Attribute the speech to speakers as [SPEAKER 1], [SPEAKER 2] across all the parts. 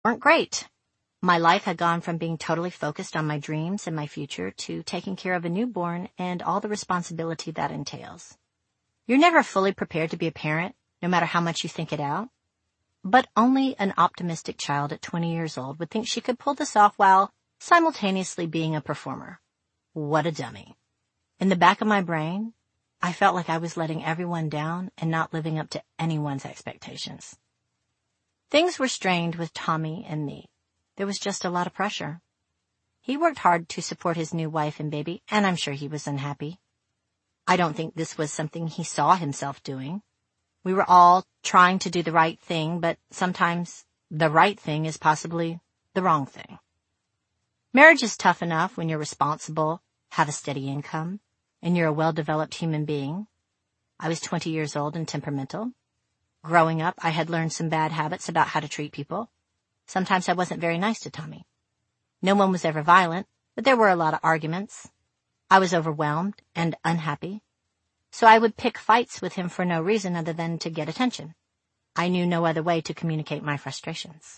[SPEAKER 1] weren't great. My life had gone from being totally focused on my dreams and my future to taking care of a newborn and all the responsibility that entails. You're never fully prepared to be a parent, no matter how much you think it out. But only an optimistic child at 20 years old would think she could pull this off while simultaneously being a performer. What a dummy. In the back of my brain, I felt like I was letting everyone down and not living up to anyone's expectations. Things were strained with Tommy and me. There was just a lot of pressure. He worked hard to support his new wife and baby, and I'm sure he was unhappy. I don't think this was something he saw himself doing. We were all trying to do the right thing, but sometimes the right thing is possibly the wrong thing. Marriage is tough enough when you're responsible, have a steady income, and you're a well-developed human being. I was 20 years old and temperamental. Growing up, I had learned some bad habits about how to treat people. Sometimes I wasn't very nice to Tommy. No one was ever violent, but there were a lot of arguments. I was overwhelmed and unhappy, so I would pick fights with him for no reason other than to get attention. I knew no other way to communicate my frustrations.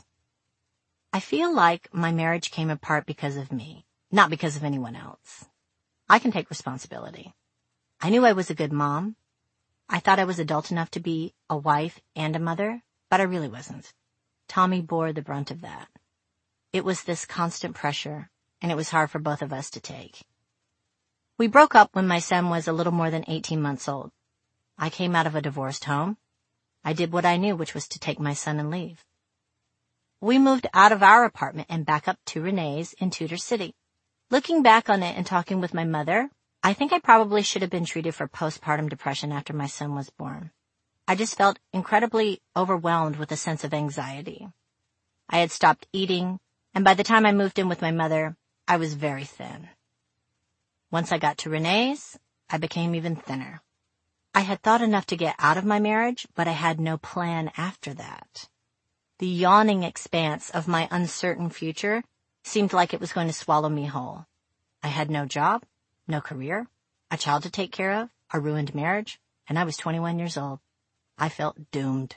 [SPEAKER 1] I feel like my marriage came apart because of me, not because of anyone else. I can take responsibility. I knew I was a good mom. I thought I was adult enough to be a wife and a mother, but I really wasn't. Tommy bore the brunt of that. It was this constant pressure, and it was hard for both of us to take. We broke up when my son was a little more than 18 months old. I came out of a divorced home. I did what I knew, which was to take my son and leave. We moved out of our apartment and back up to Renee's in Tudor City. Looking back on it and talking with my mother, I think I probably should have been treated for postpartum depression after my son was born. I just felt incredibly overwhelmed with a sense of anxiety. I had stopped eating, and by the time I moved in with my mother, I was very thin. Once I got to Renee's, I became even thinner. I had thought enough to get out of my marriage, but I had no plan after that. The yawning expanse of my uncertain future seemed like it was going to swallow me whole. I had no job, no career, a child to take care of, a ruined marriage, and I was 21 years old. I felt doomed.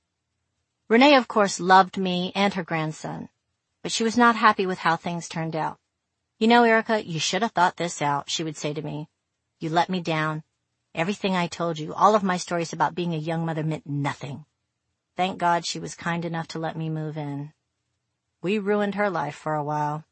[SPEAKER 1] Renee, of course, loved me and her grandson, but she was not happy with how things turned out. You know, Erica, you should have thought this out, she would say to me. You let me down. Everything I told you, all of my stories about being a young mother meant nothing. Thank God she was kind enough to let me move in. We ruined her life for a while.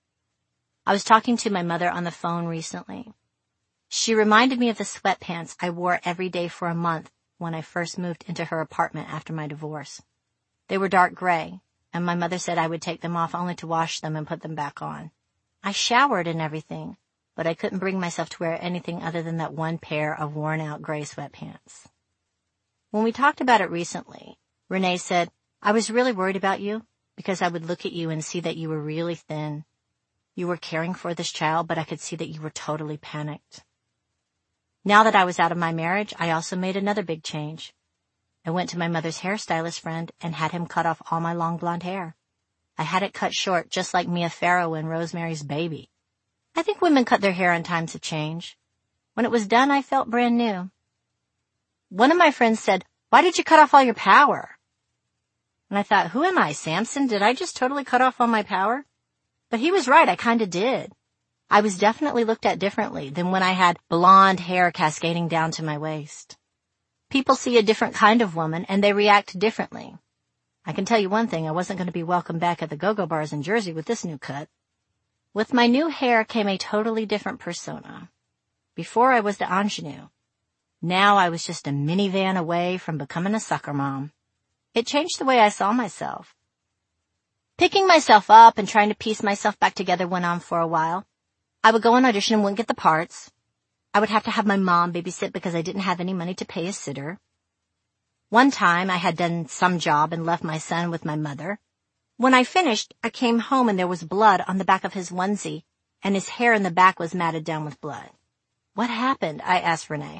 [SPEAKER 1] I was talking to my mother on the phone recently. She reminded me of the sweatpants I wore every day for a month when I first moved into her apartment after my divorce. They were dark gray, and my mother said I would take them off only to wash them and put them back on. I showered and everything, but I couldn't bring myself to wear anything other than that one pair of worn-out gray sweatpants. When we talked about it recently, Renee said, I was really worried about you because I would look at you and see that you were really thin. You were caring for this child, but I could see that you were totally panicked. Now that I was out of my marriage, I also made another big change. I went to my mother's hairstylist friend and had him cut off all my long blonde hair. I had it cut short, just like Mia Farrow in Rosemary's Baby. I think women cut their hair in times of change. When it was done, I felt brand new. One of my friends said, why did you cut off all your power? And I thought, who am I, Samson? Did I just totally cut off all my power? But he was right, I kinda did. I was definitely looked at differently than when I had blonde hair cascading down to my waist. People see a different kind of woman, and they react differently. I can tell you one thing, I wasn't going to be welcome back at the go-go bars in Jersey with this new cut. With my new hair came a totally different persona. Before I was the ingenue. Now I was just a minivan away from becoming a soccer mom. It changed the way I saw myself. Picking myself up and trying to piece myself back together went on for a while. I would go on audition and wouldn't get the parts. I would have to have my mom babysit because I didn't have any money to pay a sitter. One time I had done some job and left my son with my mother. When I finished, I came home and there was blood on the back of his onesie, and his hair in the back was matted down with blood. What happened? I asked Renee.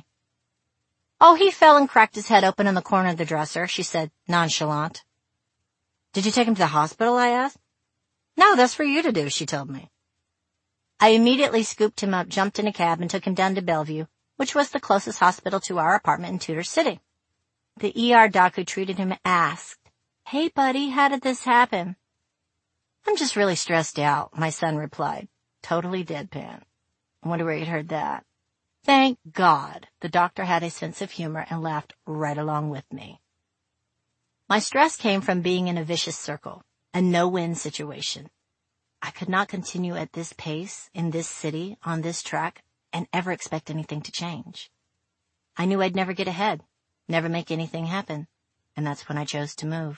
[SPEAKER 1] Oh, he fell and cracked his head open in the corner of the dresser, she said, nonchalant. Did you take him to the hospital? I asked. No, that's for you to do, she told me. I immediately scooped him up, jumped in a cab, and took him down to Bellevue, which was the closest hospital to our apartment in Tudor City. The ER doc who treated him asked, Hey, buddy, how did this happen? I'm just really stressed out, my son replied, totally deadpan. I wonder where he'd heard that. Thank God, the doctor had a sense of humor and laughed right along with me. My stress came from being in a vicious circle, a no-win situation. I could not continue at this pace, in this city, on this track, and ever expect anything to change. I knew I'd never get ahead, never make anything happen, and that's when I chose to move.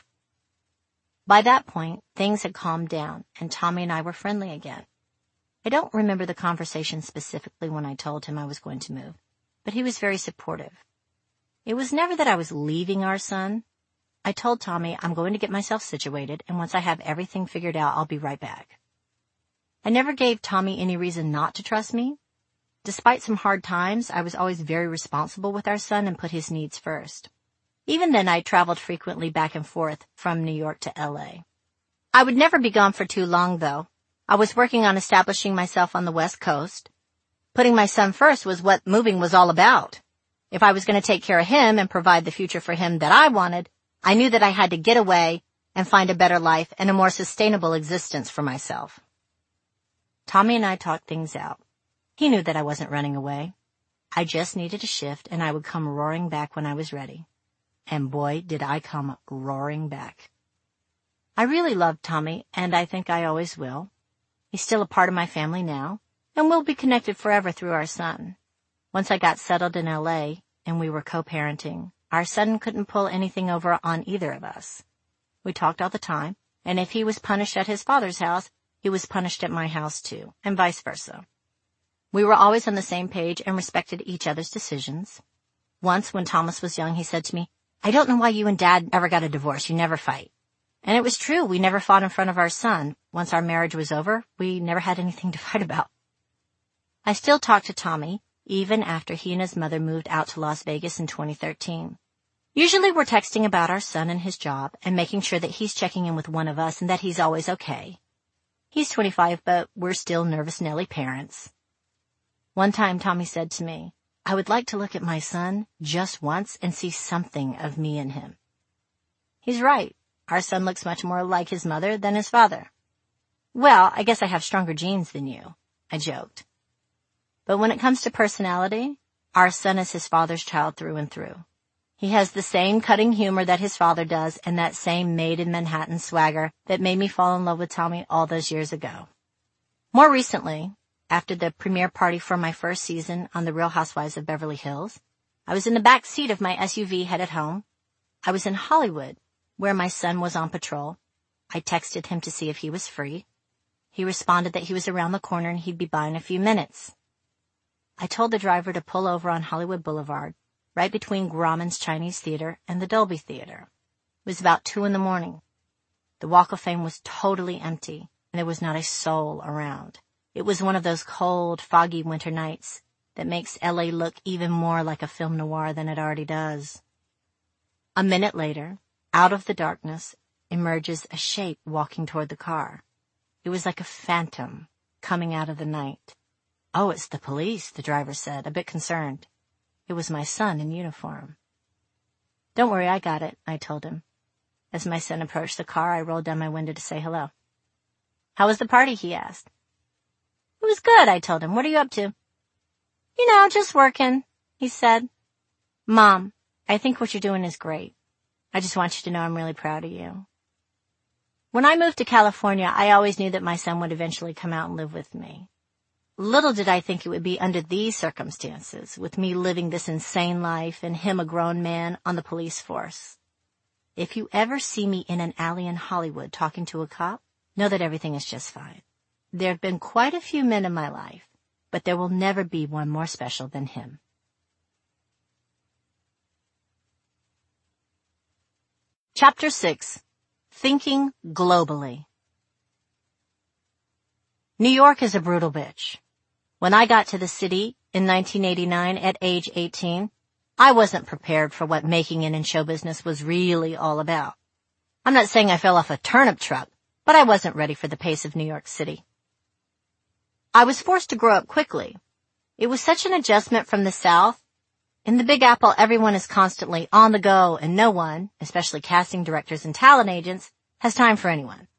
[SPEAKER 1] By that point, things had calmed down, and Tommy and I were friendly again. I don't remember the conversation specifically when I told him I was going to move, but he was very supportive. It was never that I was leaving our son. I told Tommy I'm going to get myself situated, and once I have everything figured out, I'll be right back. I never gave Tommy any reason not to trust me. Despite some hard times, I was always very responsible with our son and put his needs first. Even then, I traveled frequently back and forth from New York to LA. I would never be gone for too long, though. I was working on establishing myself on the West Coast. Putting my son first was what moving was all about. If I was going to take care of him and provide the future for him that I wanted, I knew that I had to get away and find a better life and a more sustainable existence for myself. Tommy and I talked things out. He knew that I wasn't running away. I just needed a shift, and I would come roaring back when I was ready. And boy, did I come roaring back. I really loved Tommy, and I think I always will. He's still a part of my family now, and we'll be connected forever through our son. Once I got settled in L.A., and we were co-parenting, our son couldn't pull anything over on either of us. We talked all the time, and if he was punished at his father's house, he was punished at my house too, and vice versa. We were always on the same page and respected each other's decisions. Once, when Thomas was young, he said to me, "I don't know why you and Dad ever got a divorce. You never fight." And it was true. We never fought in front of our son. Once our marriage was over, we never had anything to fight about. I still talk to Tommy, even after he and his mother moved out to Las Vegas in 2013. Usually we're texting about our son and his job and making sure that he's checking in with one of us and that he's always okay. He's 25, but we're still nervous Nelly parents. One time Tommy said to me, "I would like to look at my son just once and see something of me in him." He's right. Our son looks much more like his mother than his father. Well, I guess I have stronger genes than you, I joked. But when it comes to personality, our son is his father's child through and through. He has the same cutting humor that his father does and that same made-in-Manhattan swagger that made me fall in love with Tommy all those years ago. More recently, after the premiere party for my first season on The Real Housewives of Beverly Hills, I was in the back seat of my SUV headed home. I was in Hollywood, where my son was on patrol. I texted him to see if he was free. He responded that he was around the corner and he'd be by in a few minutes. I told the driver to pull over on Hollywood Boulevard, right between Grauman's Chinese Theater and the Dolby Theater. It was about 2 a.m. The Walk of Fame was totally empty, and there was not a soul around. It was one of those cold, foggy winter nights that makes L.A. look even more like a film noir than it already does. A minute later, out of the darkness, emerges a shape walking toward the car. It was like a phantom coming out of the night. "Oh, it's the police," the driver said, a bit concerned. It was my son in uniform. "Don't worry, I got it," I told him. As my son approached the car, I rolled down my window to say hello. "How was the party?" he asked. "It was good," I told him. "What are you up to?" Just working," he said. "Mom, I think what you're doing is great. I just want you to know I'm really proud of you." When I moved to California, I always knew that my son would eventually come out and live with me. Little did I think it would be under these circumstances, with me living this insane life and him a grown man on the police force. If you ever see me in an alley in Hollywood talking to a cop, know that everything is just fine. There have been quite a few men in my life, but there will never be one more special than him. Chapter 6. Thinking Globally. New York is a brutal bitch. When I got to the city in 1989 at age 18, I wasn't prepared for what making it in show business was really all about. I'm not saying I fell off a turnip truck, but I wasn't ready for the pace of New York City. I was forced to grow up quickly. It was such an adjustment from the South. In the Big Apple, everyone is constantly on the go, and no one, especially casting directors and talent agents, has time for anyone.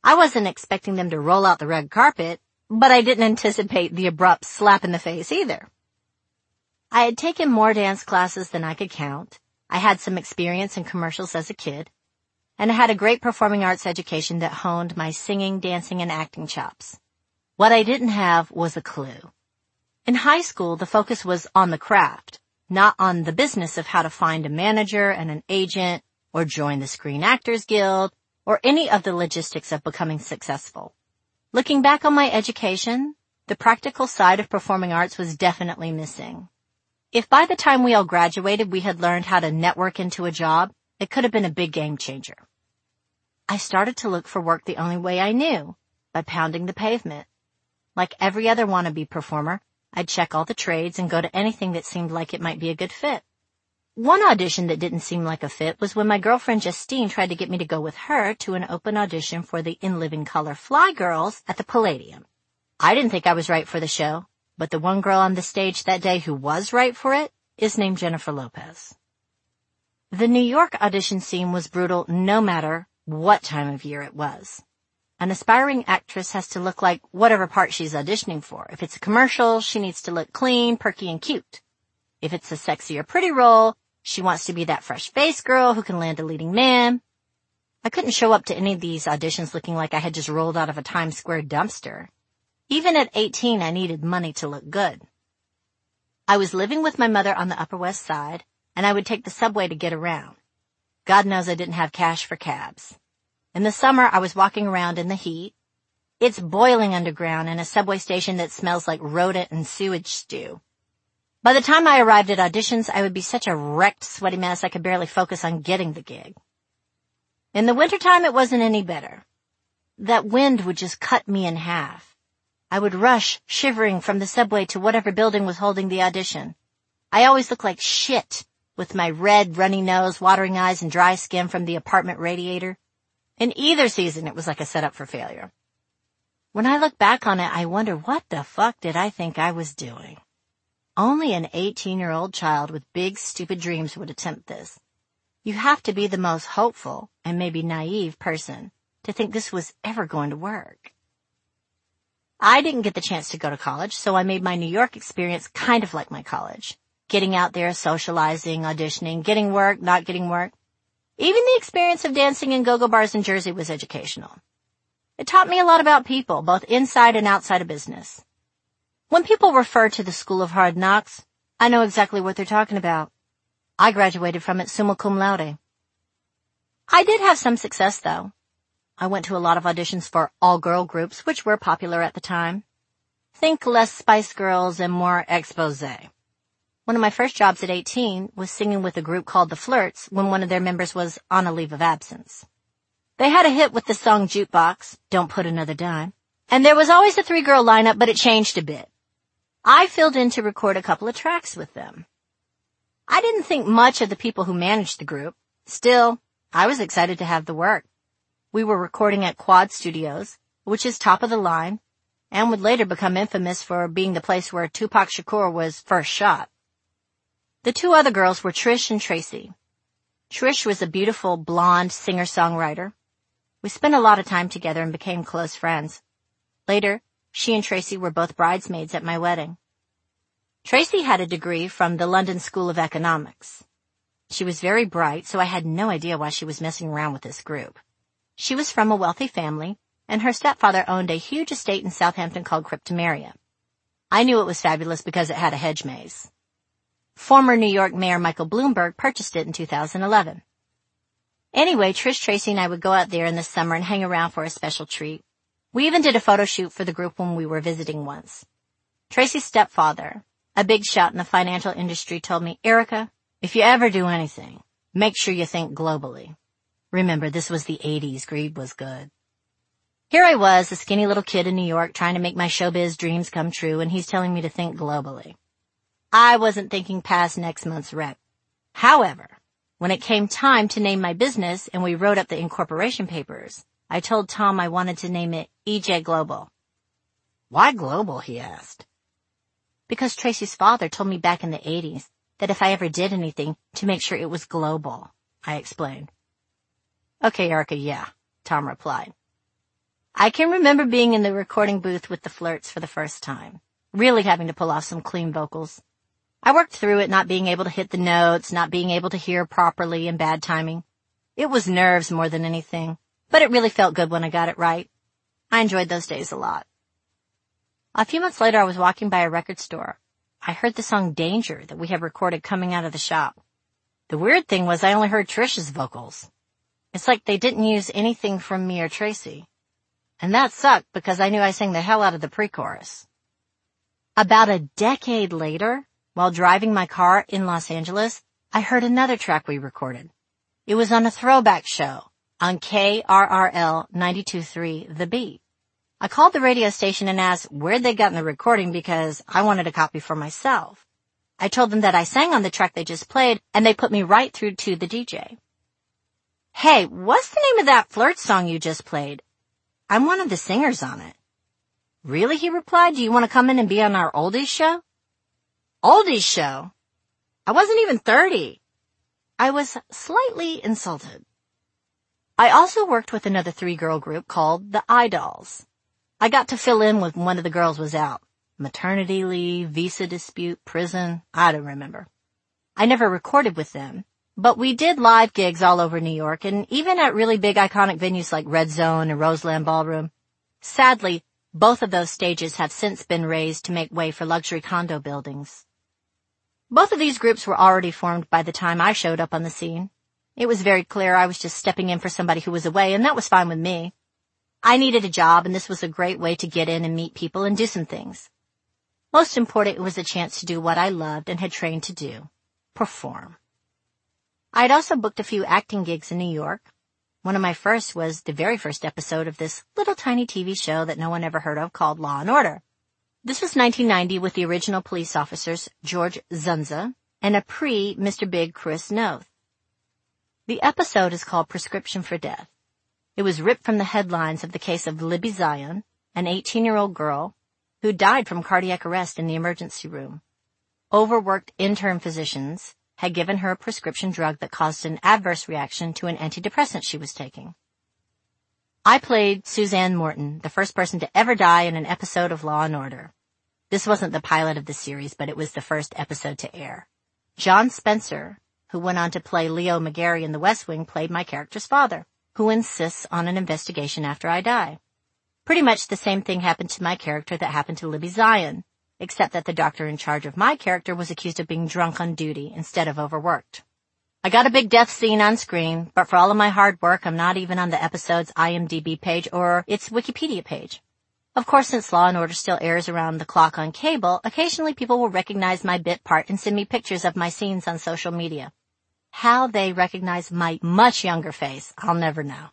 [SPEAKER 1] I wasn't expecting them to roll out the red carpet, but I didn't anticipate the abrupt slap in the face either. I had taken more dance classes than I could count. I had some experience in commercials as a kid, and I had a great performing arts education that honed my singing, dancing, and acting chops. What I didn't have was a clue. In high school, the focus was on the craft, not on the business of how to find a manager and an agent, or join the Screen Actors Guild, or any of the logistics of becoming successful. Looking back on my education, the practical side of performing arts was definitely missing. If by the time we all graduated we had learned how to network into a job, it could have been a big game changer. I started to look for work the only way I knew, by pounding the pavement. Like every other wannabe performer, I'd check all the trades and go to anything that seemed like it might be a good fit. One audition that didn't seem like a fit was when my girlfriend Justine tried to get me to go with her to an open audition for the In Living Color Fly Girls at the Palladium. I didn't think I was right for the show, but the one girl on the stage that day who was right for it is named Jennifer Lopez. The New York audition scene was brutal no matter what time of year it was. An aspiring actress has to look like whatever part she's auditioning for. If it's a commercial, she needs to look clean, perky, and cute. If it's a sexy or pretty role, she wants to be that fresh-faced girl who can land a leading man. I couldn't show up to any of these auditions looking like I had just rolled out of a Times Square dumpster. Even at 18, I needed money to look good. I was living with my mother on the Upper West Side, and I would take the subway to get around. God knows I didn't have cash for cabs. In the summer, I was walking around in the heat. It's boiling underground in a subway station that smells like rodent and sewage stew. By the time I arrived at auditions, I would be such a wrecked, sweaty mess I could barely focus on getting the gig. In the wintertime, it wasn't any better. That wind would just cut me in half. I would rush, shivering, from the subway to whatever building was holding the audition. I always looked like shit, with my red, runny nose, watering eyes, and dry skin from the apartment radiator. In either season, it was like a setup for failure. When I look back on it, I wonder what the fuck did I think I was doing? Only an 18-year-old child with big, stupid dreams would attempt this. You have to be the most hopeful and maybe naive person to think this was ever going to work. I didn't get the chance to go to college, so I made my New York experience kind of like my college. Getting out there, socializing, auditioning, getting work, not getting work. Even the experience of dancing in go-go bars in Jersey was educational. It taught me a lot about people, both inside and outside of business. When people refer to the School of Hard Knocks, I know exactly what they're talking about. I graduated from it summa cum laude. I did have some success, though. I went to a lot of auditions for all-girl groups, which were popular at the time. Think less Spice Girls and more Exposé. One of my first jobs at 18 was singing with a group called The Flirts when one of their members was on a leave of absence. They had a hit with the song Jukebox, Don't Put Another Dime, and there was always a three-girl lineup, but it changed a bit. I filled in to record a couple of tracks with them. I didn't think much of the people who managed the group. Still, I was excited to have the work. We were recording at Quad Studios, which is top of the line, and would later become infamous for being the place where Tupac Shakur was first shot. The two other girls were Trish and Tracy. Trish was a beautiful, blonde singer-songwriter. We spent a lot of time together and became close friends. Later, she and Tracy were both bridesmaids at my wedding. Tracy had a degree from the London School of Economics. She was very bright, so I had no idea why she was messing around with this group. She was from a wealthy family, and her stepfather owned a huge estate in Southampton called Cryptomeria. I knew it was fabulous because it had a hedge maze. Former New York Mayor Michael Bloomberg purchased it in 2011. Anyway, Trish, Tracy, and I would go out there in the summer and hang around for a special treat. We even did a photo shoot for the group when we were visiting once. Tracy's stepfather, a big shot in the financial industry, told me, "Erica, if you ever do anything, make sure you think globally." Remember, this was the 80s. Greed was good. Here I was, a skinny little kid in New York trying to make my showbiz dreams come true, and he's telling me to think globally. I wasn't thinking past next month's rep. However, when it came time to name my business and we wrote up the incorporation papers, I told Tom I wanted to name it EJ Global. "Why global?" he asked. Because Tracy's father told me back in the 80s that if I ever did anything, to make sure it was global, I explained. "Okay, Erica, yeah," Tom replied. I can remember being in the recording booth with the Flirts for the first time, really having to pull off some clean vocals. I worked through it, not being able to hit the notes, not being able to hear properly, and bad timing. It was nerves more than anything, but it really felt good when I got it right. I enjoyed those days a lot. A few months later, I was walking by a record store. I heard the song Danger that we had recorded coming out of the shop. The weird thing was I only heard Trish's vocals. It's like they didn't use anything from me or Tracy. And that sucked because I knew I sang the hell out of the pre-chorus. About a decade later, while driving my car in Los Angeles, I heard another track we recorded. It was on a throwback show on KRRL 92.3 The Beat. I called the radio station and asked where'd they gotten the recording because I wanted a copy for myself. I told them that I sang on the track they just played, and they put me right through to the DJ. Hey, what's the name of that Flirt song you just played? I'm one of the singers on it. Really, he replied, do you want to come in and be on our oldies show? Oldies show? I wasn't even 30. I was slightly insulted. I also worked with another 3-girl group called the Idolls. I got to fill in when one of the girls was out. Maternity leave, visa dispute, prison, I don't remember. I never recorded with them, but we did live gigs all over New York and even at really big iconic venues like Red Zone and Roseland Ballroom. Sadly, both of those stages have since been razed to make way for luxury condo buildings. Both of these groups were already formed by the time I showed up on the scene. It was very clear I was just stepping in for somebody who was away, and that was fine with me. I needed a job, and this was a great way to get in and meet people and do some things. Most important, it was a chance to do what I loved and had trained to do, perform. I had also booked a few acting gigs in New York. One of my first was the very first episode of this little tiny TV show that no one ever heard of called Law and Order. This was 1990 with the original police officers George Zunza and a pre-Mr. Big Chris Noth. The episode is called Prescription for Death. It was ripped from the headlines of the case of Libby Zion, an 18-year-old girl who died from cardiac arrest in the emergency room. Overworked intern physicians had given her a prescription drug that caused an adverse reaction to an antidepressant she was taking. I played Suzanne Morton, the first person to ever die in an episode of Law and Order. This wasn't the pilot of the series, but it was the first episode to air. John Spencer, who went on to play Leo McGarry in The West Wing, played my character's father, who insists on an investigation after I die. Pretty much the same thing happened to my character that happened to Libby Zion, except that the doctor in charge of my character was accused of being drunk on duty instead of overworked. I got a big death scene on screen, but for all of my hard work, I'm not even on the episode's IMDb page or its Wikipedia page. Of course, since Law and Order still airs around the clock on cable, occasionally people will recognize my bit part and send me pictures of my scenes on social media. How they recognize my much younger face, I'll never know.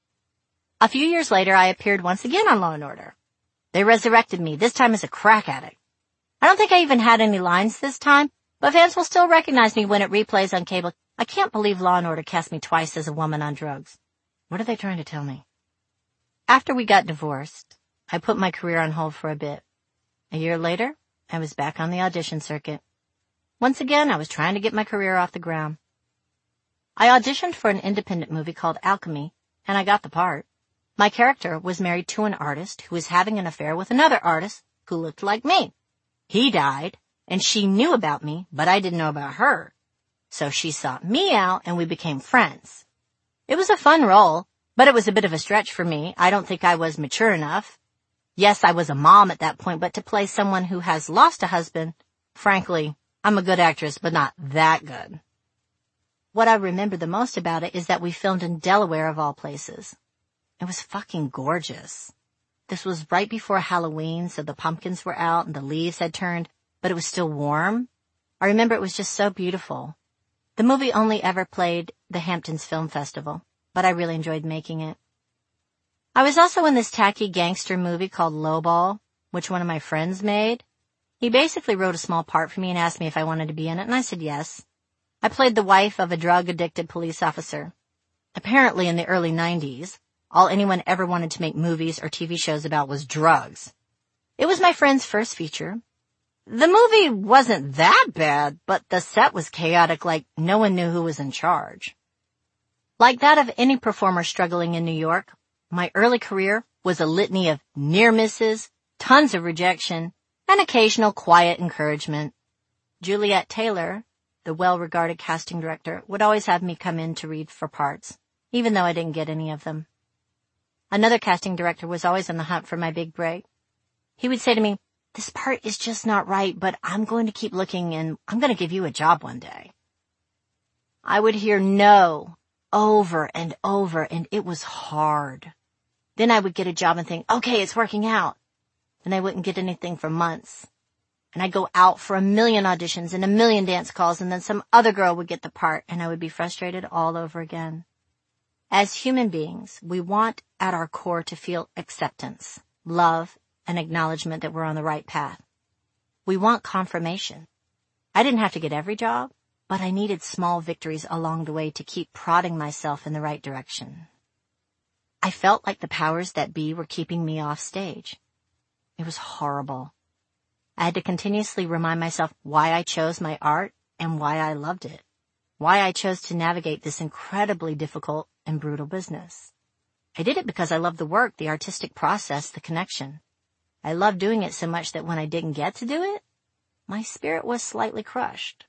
[SPEAKER 1] A few years later, I appeared once again on Law and Order. They resurrected me, this time as a crack addict. I don't think I even had any lines this time, but fans will still recognize me when it replays on cable. I can't believe Law and Order cast me twice as a woman on drugs. What are they trying to tell me? After we got divorced, I put my career on hold for a bit. A year later, I was back on the audition circuit. Once again, I was trying to get my career off the ground. I auditioned for an independent movie called Alchemy, and I got the part. My character was married to an artist who was having an affair with another artist who looked like me. He died, and she knew about me, but I didn't know about her. So she sought me out, and we became friends. It was a fun role, but it was a bit of a stretch for me. I don't think I was mature enough. Yes, I was a mom at that point, but to play someone who has lost a husband, frankly, I'm a good actress, but not that good. What I remember the most about it is that we filmed in Delaware of all places. It was fucking gorgeous. This was right before Halloween, so the pumpkins were out and the leaves had turned, but it was still warm. I remember it was just so beautiful. The movie only ever played the Hamptons Film Festival, but I really enjoyed making it. I was also in this tacky gangster movie called Lowball, which one of my friends made. He basically wrote a small part for me and asked me if I wanted to be in it, and I said yes. I played the wife of a drug-addicted police officer. Apparently in the early 90s, all anyone ever wanted to make movies or TV shows about was drugs. It was my friend's first feature. The movie wasn't that bad, but the set was chaotic, like no one knew who was in charge. Like that of any performer struggling in New York, my early career was a litany of near misses, tons of rejection, and occasional quiet encouragement. Juliet Taylor, the well-regarded casting director, would always have me come in to read for parts, even though I didn't get any of them. Another casting director was always on the hunt for my big break. He would say to me, "This part is just not right, but I'm going to keep looking and I'm going to give you a job one day." I would hear no over and over, and it was hard. Then I would get a job and think, okay, it's working out. And I wouldn't get anything for months. And I'd go out for 1,000,000 auditions and 1,000,000 dance calls, and then some other girl would get the part, and I would be frustrated all over again. As human beings, we want at our core to feel acceptance, love, and acknowledgement that we're on the right path. We want confirmation. I didn't have to get every job, but I needed small victories along the way to keep prodding myself in the right direction. I felt like the powers that be were keeping me off stage. It was horrible. I had to continuously remind myself why I chose my art and why I loved it, why I chose to navigate this incredibly difficult and brutal business. I did it because I loved the work, the artistic process, the connection. I loved doing it so much that when I didn't get to do it, my spirit was slightly crushed.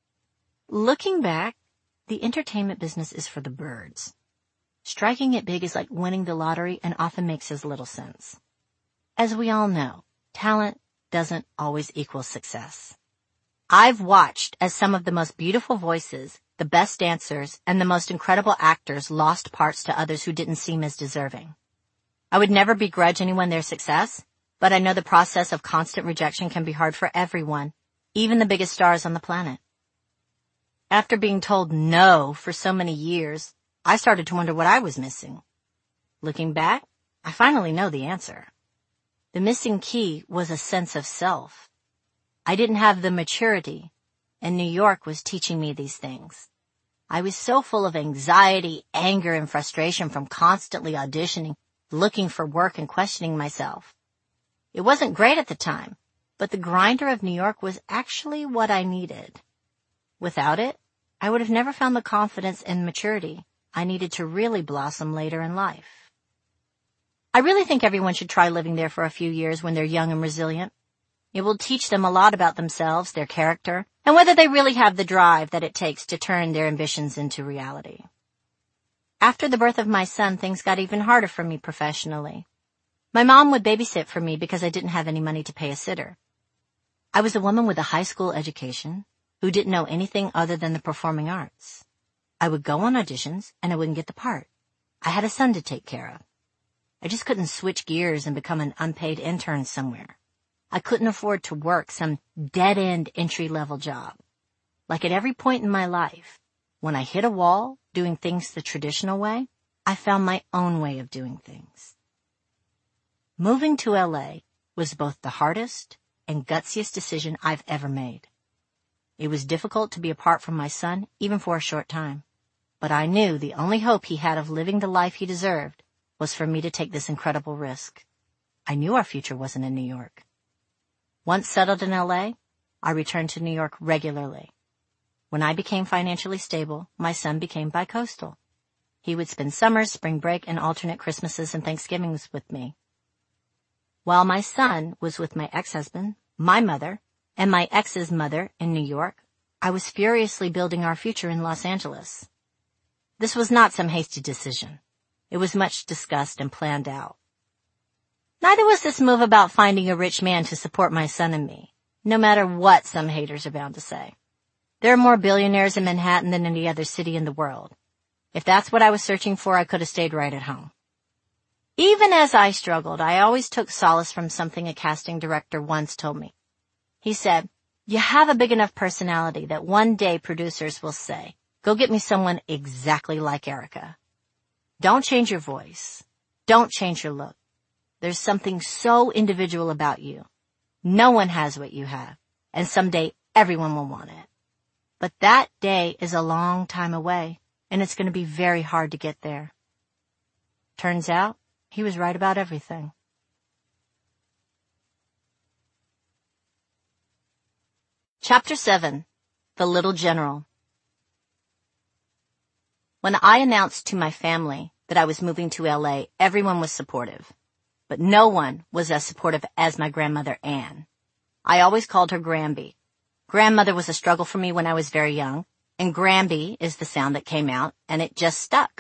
[SPEAKER 1] Looking back, the entertainment business is for the birds. Striking it big is like winning the lottery and often makes as little sense. As we all know, talent doesn't always equal success. I've watched as some of the most beautiful voices, the best dancers, and the most incredible actors lost parts to others who didn't seem as deserving. I would never begrudge anyone their success, but I know the process of constant rejection can be hard for everyone, even the biggest stars on the planet. After being told no for so many years, I started to wonder what I was missing. Looking back, I finally know the answer. The missing key was a sense of self. I didn't have the maturity, and New York was teaching me these things. I was so full of anxiety, anger, and frustration from constantly auditioning, looking for work, and questioning myself. It wasn't great at the time, but the grinder of New York was actually what I needed. Without it, I would have never found the confidence and maturity I needed to really blossom later in life. I really think everyone should try living there for a few years when they're young and resilient. It will teach them a lot about themselves, their character, and whether they really have the drive that it takes to turn their ambitions into reality. After the birth of my son, things got even harder for me professionally. My mom would babysit for me because I didn't have any money to pay a sitter. I was a woman with a high school education who didn't know anything other than the performing arts. I would go on auditions and I wouldn't get the part. I had a son to take care of. I just couldn't switch gears and become an unpaid intern somewhere. I couldn't afford to work some dead-end entry-level job. Like at every point in my life, when I hit a wall doing things the traditional way, I found my own way of doing things. Moving to LA was both the hardest and gutsiest decision I've ever made. It was difficult to be apart from my son, even for a short time. But I knew the only hope he had of living the life he deserved was for me to take this incredible risk. I knew our future wasn't in New York. Once settled in LA, I returned to New York regularly. When I became financially stable, my son became bicoastal. He would spend summers, spring break, and alternate Christmases and Thanksgivings with me. While my son was with my ex-husband, my mother, and my ex's mother in New York, I was furiously building our future in Los Angeles. This was not some hasty decision. It was much discussed and planned out. Neither was this move about finding a rich man to support my son and me, no matter what some haters are bound to say. There are more billionaires in Manhattan than any other city in the world. If that's what I was searching for, I could have stayed right at home. Even as I struggled, I always took solace from something a casting director once told me. He said, "You have a big enough personality that one day producers will say, 'Go get me someone exactly like Erica.' Don't change your voice. Don't change your look. There's something so individual about you. No one has what you have, and someday everyone will want it. But that day is a long time away, and it's going to be very hard to get there." Turns out, he was right about everything. Chapter 7. The Little General. When I announced to my family that I was moving to LA, everyone was supportive. but no one was as supportive as my grandmother Anne. I always called her Granby. Grandmother was a struggle for me when I was very young, and Granby is the sound that came out, and it just stuck.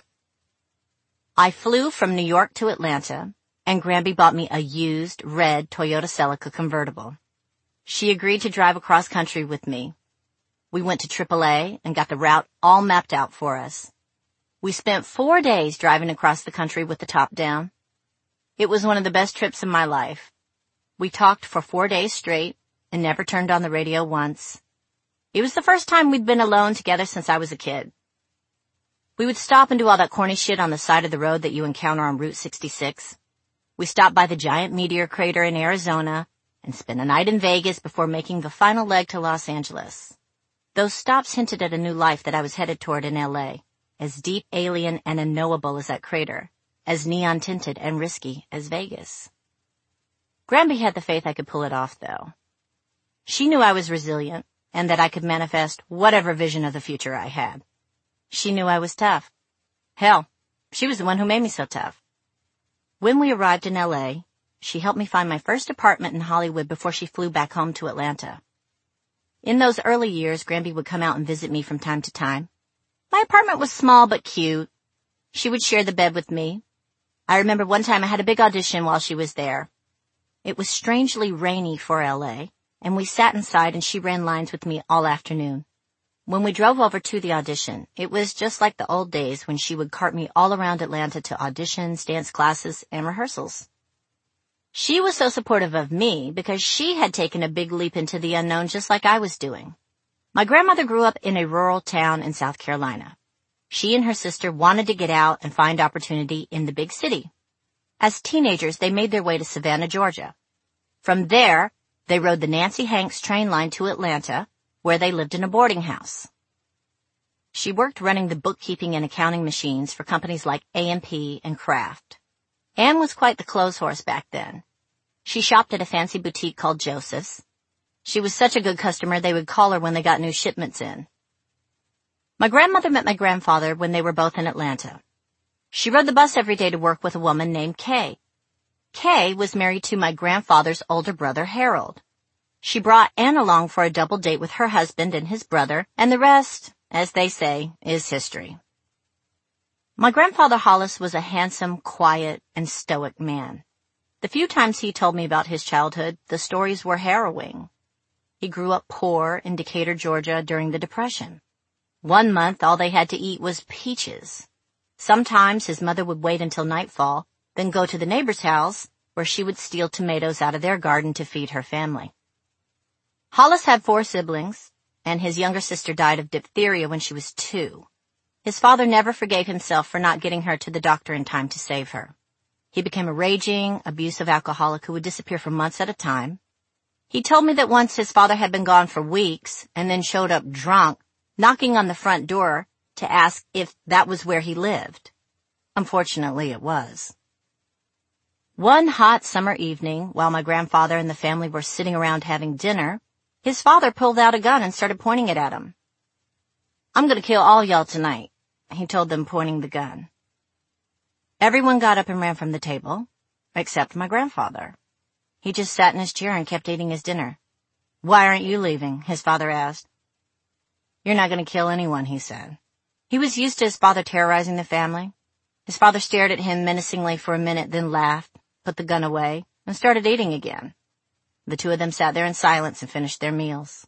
[SPEAKER 1] I flew from New York to Atlanta, and Granby bought me a used red Toyota Celica convertible. She agreed to drive across country with me. We went to AAA and got the route all mapped out for us. We spent 4 days driving across the country with the top down. It was one of the best trips of my life. We talked for 4 days straight and never turned on the radio once. It was the first time we'd been alone together since I was a kid. We would stop and do all that corny shit on the side of the road that you encounter on Route 66. We stopped by the giant meteor crater in Arizona and spent a night in Vegas before making the final leg to Los Angeles. Those stops hinted at a new life that I was headed toward in L.A., as deep, alien, and unknowable as that crater, as neon-tinted and risky as Vegas. Granby had the faith I could pull it off, though. She knew I was resilient and that I could manifest whatever vision of the future I had. She knew I was tough. Hell, she was the one who made me so tough. When we arrived in L.A., she helped me find my first apartment in Hollywood before she flew back home to Atlanta. In those early years, Granby would come out and visit me from time to time. My apartment was small but cute. She would share the bed with me. I remember one time I had a big audition while she was there. It was strangely rainy for L.A., and we sat inside and she ran lines with me all afternoon. When we drove over to the audition, it was just like the old days when she would cart me all around Atlanta to auditions, dance classes, and rehearsals. She was so supportive of me because she had taken a big leap into the unknown just like I was doing. My grandmother grew up in a rural town in South Carolina. She and her sister wanted to get out and find opportunity in the big city. As teenagers, they made their way to Savannah, Georgia. From there, they rode the Nancy Hanks train line to Atlanta, where they lived in a boarding house. She worked running the bookkeeping and accounting machines for companies like A&P and Kraft. Anne was quite the clothes horse back then. She shopped at a fancy boutique called Joseph's. She was such a good customer they would call her when they got new shipments in. My grandmother met my grandfather when they were both in Atlanta. She rode the bus every day to work with a woman named Kay. Kay was married to my grandfather's older brother, Harold. She brought Anne along for a double date with her husband and his brother, and the rest, as they say, is history. My grandfather Hollis was a handsome, quiet, and stoic man. The few times he told me about his childhood, the stories were harrowing. He grew up poor in Decatur, Georgia during the Depression. One month, all they had to eat was peaches. Sometimes his mother would wait until nightfall, then go to the neighbor's house, where she would steal tomatoes out of their garden to feed her family. Hollis had 4 siblings, and his younger sister died of diphtheria when she was 2. His father never forgave himself for not getting her to the doctor in time to save her. He became a raging, abusive alcoholic who would disappear for months at a time. He told me that once his father had been gone for weeks and then showed up drunk, knocking on the front door to ask if that was where he lived. Unfortunately, it was. One hot summer evening, while my grandfather and the family were sitting around having dinner, his father pulled out a gun and started pointing it at him. "I'm gonna kill all y'all tonight," he told them, pointing the gun. Everyone got up and ran from the table, except my grandfather. He just sat in his chair and kept eating his dinner. "Why aren't you leaving?" his father asked. "You're not gonna kill anyone," he said. He was used to his father terrorizing the family. His father stared at him menacingly for a minute, then laughed, put the gun away, and started eating again. The two of them sat there in silence and finished their meals.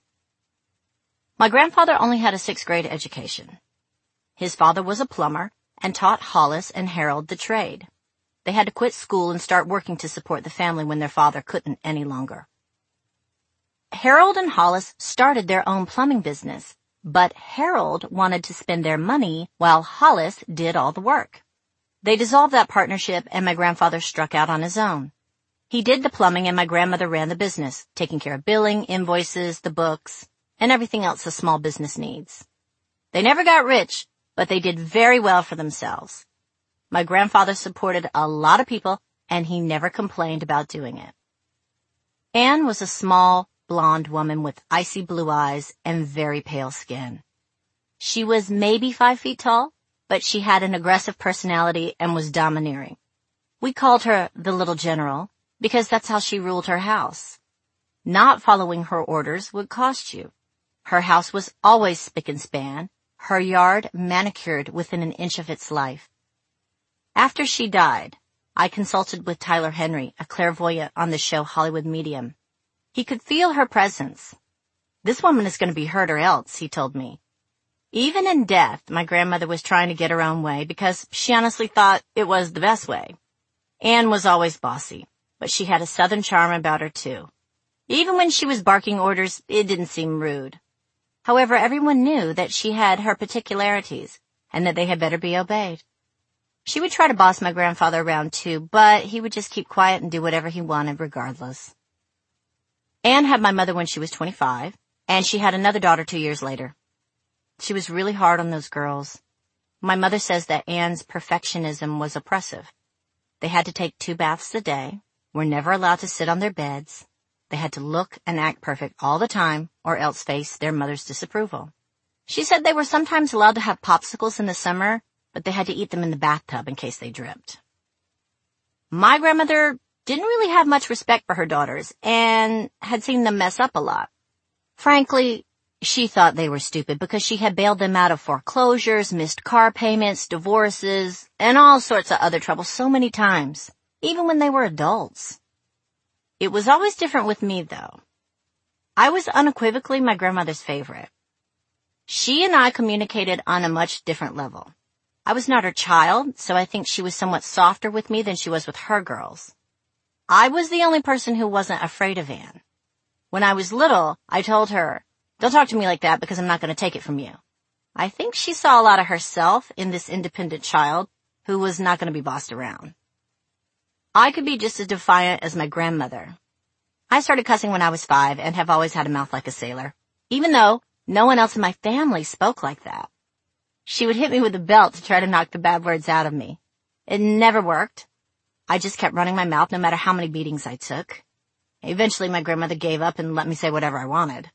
[SPEAKER 1] My grandfather only had a 6th grade education. His father was a plumber and taught Hollis and Harold the trade. They had to quit school and start working to support the family when their father couldn't any longer. Harold and Hollis started their own plumbing business, but Harold wanted to spend their money while Hollis did all the work. They dissolved that partnership and my grandfather struck out on his own. He did the plumbing and my grandmother ran the business, taking care of billing, invoices, the books, and everything else a small business needs. They never got rich, but they did very well for themselves. My grandfather supported a lot of people, and he never complained about doing it. Anne was a small, blonde woman with icy blue eyes and very pale skin. She was maybe 5 feet tall, but she had an aggressive personality and was domineering. We called her the Little General because that's how she ruled her house. Not following her orders would cost you. Her house was always spick and span, her yard manicured within an inch of its life. After she died, I consulted with Tyler Henry, a clairvoyant on the show Hollywood Medium. He could feel her presence. This woman is going to be hurt or else, he told me. Even in death, my grandmother was trying to get her own way because she honestly thought it was the best way. Anne was always bossy, but she had a southern charm about her too. Even when she was barking orders, it didn't seem rude. However, everyone knew that she had her particularities and that they had better be obeyed. She would try to boss my grandfather around too, but he would just keep quiet and do whatever he wanted regardless. Anne had my mother when she was 25, and she had another daughter 2 years later. She was really hard on those girls. My mother says that Anne's perfectionism was oppressive. They had to take 2 baths a day, were never allowed to sit on their beds. They had to look and act perfect all the time or else face their mother's disapproval. She said they were sometimes allowed to have popsicles in the summer, but they had to eat them in the bathtub in case they dripped. My grandmother didn't really have much respect for her daughters and had seen them mess up a lot. Frankly, she thought they were stupid because she had bailed them out of foreclosures, missed car payments, divorces, and all sorts of other trouble so many times, even when they were adults. It was always different with me, though. I was unequivocally my grandmother's favorite. She and I communicated on a much different level. I was not her child, so I think she was somewhat softer with me than she was with her girls. I was the only person who wasn't afraid of Anne. When I was little, I told her, "Don't talk to me like that because I'm not going to take it from you." I think she saw a lot of herself in this independent child who was not going to be bossed around. I could be just as defiant as my grandmother. I started cussing when I was 5 and have always had a mouth like a sailor, even though no one else in my family spoke like that. She would hit me with a belt to try to knock the bad words out of me. It never worked. I just kept running my mouth no matter how many beatings I took. Eventually my grandmother gave up and let me say whatever I wanted.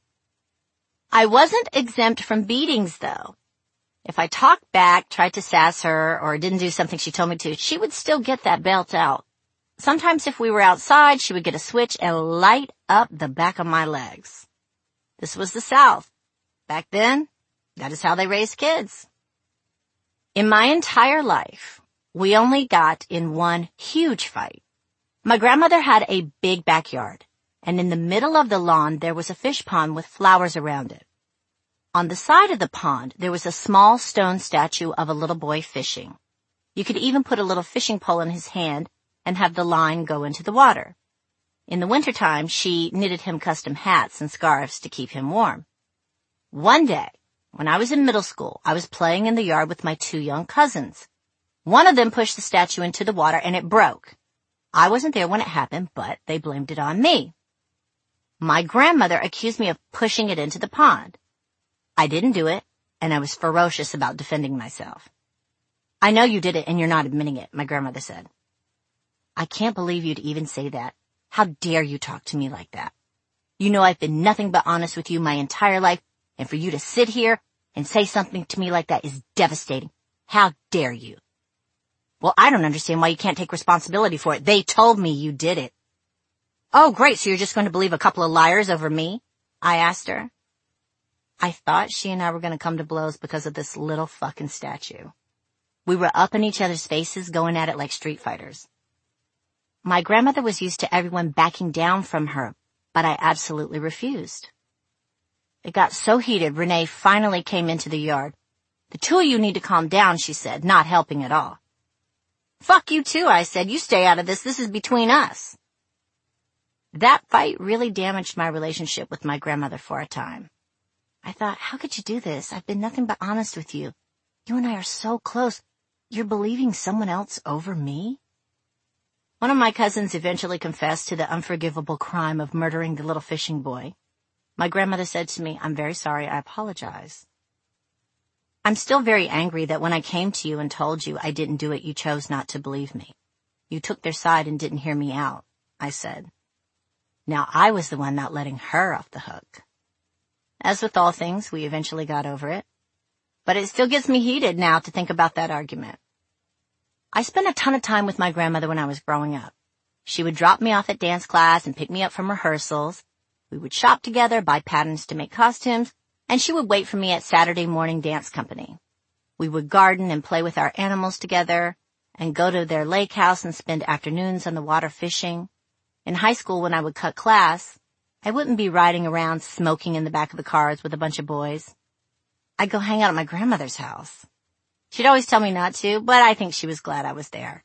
[SPEAKER 1] I wasn't exempt from beatings, though. If I talked back, tried to sass her, or didn't do something she told me to, she would still get that belt out. Sometimes if we were outside, she would get a switch and light up the back of my legs. This was the South. Back then, that is how they raised kids. In my entire life, we only got in one huge fight. My grandmother had a big backyard, and in the middle of the lawn there was a fish pond with flowers around it. On the side of the pond, there was a small stone statue of a little boy fishing. You could even put a little fishing pole in his hand and have the line go into the water. In the wintertime, she knitted him custom hats and scarves to keep him warm. One day, when I was in middle school, I was playing in the yard with my 2 young cousins. One of them pushed the statue into the water and it broke. I wasn't there when it happened, but they blamed it on me. My grandmother accused me of pushing it into the pond. I didn't do it, and I was ferocious about defending myself. "I know you did it and you're not admitting it," my grandmother said. "I can't believe you'd even say that. How dare you talk to me like that? You know I've been nothing but honest with you my entire life, and for you to sit here and say something to me like that is devastating. How dare you?" "Well, I don't understand why you can't take responsibility for it. They told me you did it." "Oh, great, so you're just going to believe a couple of liars over me?" I asked her. I thought she and I were going to come to blows because of this little fucking statue. We were up in each other's faces, going at it like street fighters. My grandmother was used to everyone backing down from her, but I absolutely refused. It got so heated, Renee finally came into the yard. "The 2 of you need to calm down," she said, not helping at all. "Fuck you too," I said. "You stay out of this. This is between us." That fight really damaged my relationship with my grandmother for a time. I thought, how could you do this? I've been nothing but honest with you. You and I are so close. You're believing someone else over me? One of my cousins eventually confessed to the unforgivable crime of murdering the little fishing boy. My grandmother said to me, "I'm very sorry, I apologize." I'm still very angry that when I came to you and told you I didn't do it, you chose not to believe me. You took their side and didn't hear me out, I said. Now I was the one not letting her off the hook. As with all things, we eventually got over it. But it still gets me heated now to think about that argument. I spent a ton of time with my grandmother when I was growing up. She would drop me off at dance class and pick me up from rehearsals. We would shop together, buy patterns to make costumes, and she would wait for me at Saturday morning dance company. We would garden and play with our animals together and go to their lake house and spend afternoons on the water fishing. In high school, when I would cut class, I wouldn't be riding around smoking in the back of the cars with a bunch of boys. I'd go hang out at my grandmother's house. She'd always tell me not to, but I think she was glad I was there.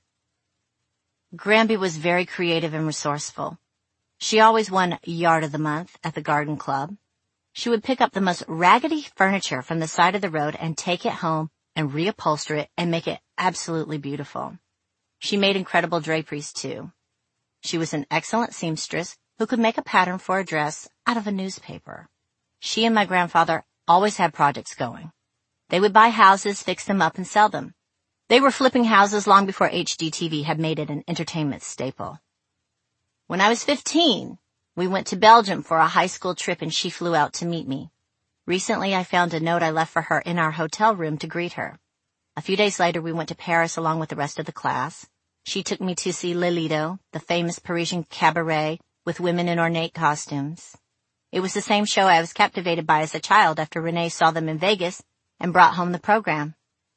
[SPEAKER 1] Granby was very creative and resourceful. She always won Yard of the Month at the garden club. She would pick up the most raggedy furniture from the side of the road and take it home and reupholster it and make it absolutely beautiful. She made incredible draperies too. She was an excellent seamstress who could make a pattern for a dress out of a newspaper. She and my grandfather always had projects going. They would buy houses, fix them up, and sell them. They were flipping houses long before HGTV had made it an entertainment staple. When I was 15, we went to Belgium for a high school trip and she flew out to meet me. Recently, I found a note I left for her in our hotel room to greet her. A few days later, we went to Paris along with the rest of the class. She took me to see Le Lido, the famous Parisian cabaret with women in ornate costumes. It was the same show I was captivated by as a child after Renee saw them in Vegas and brought home the program.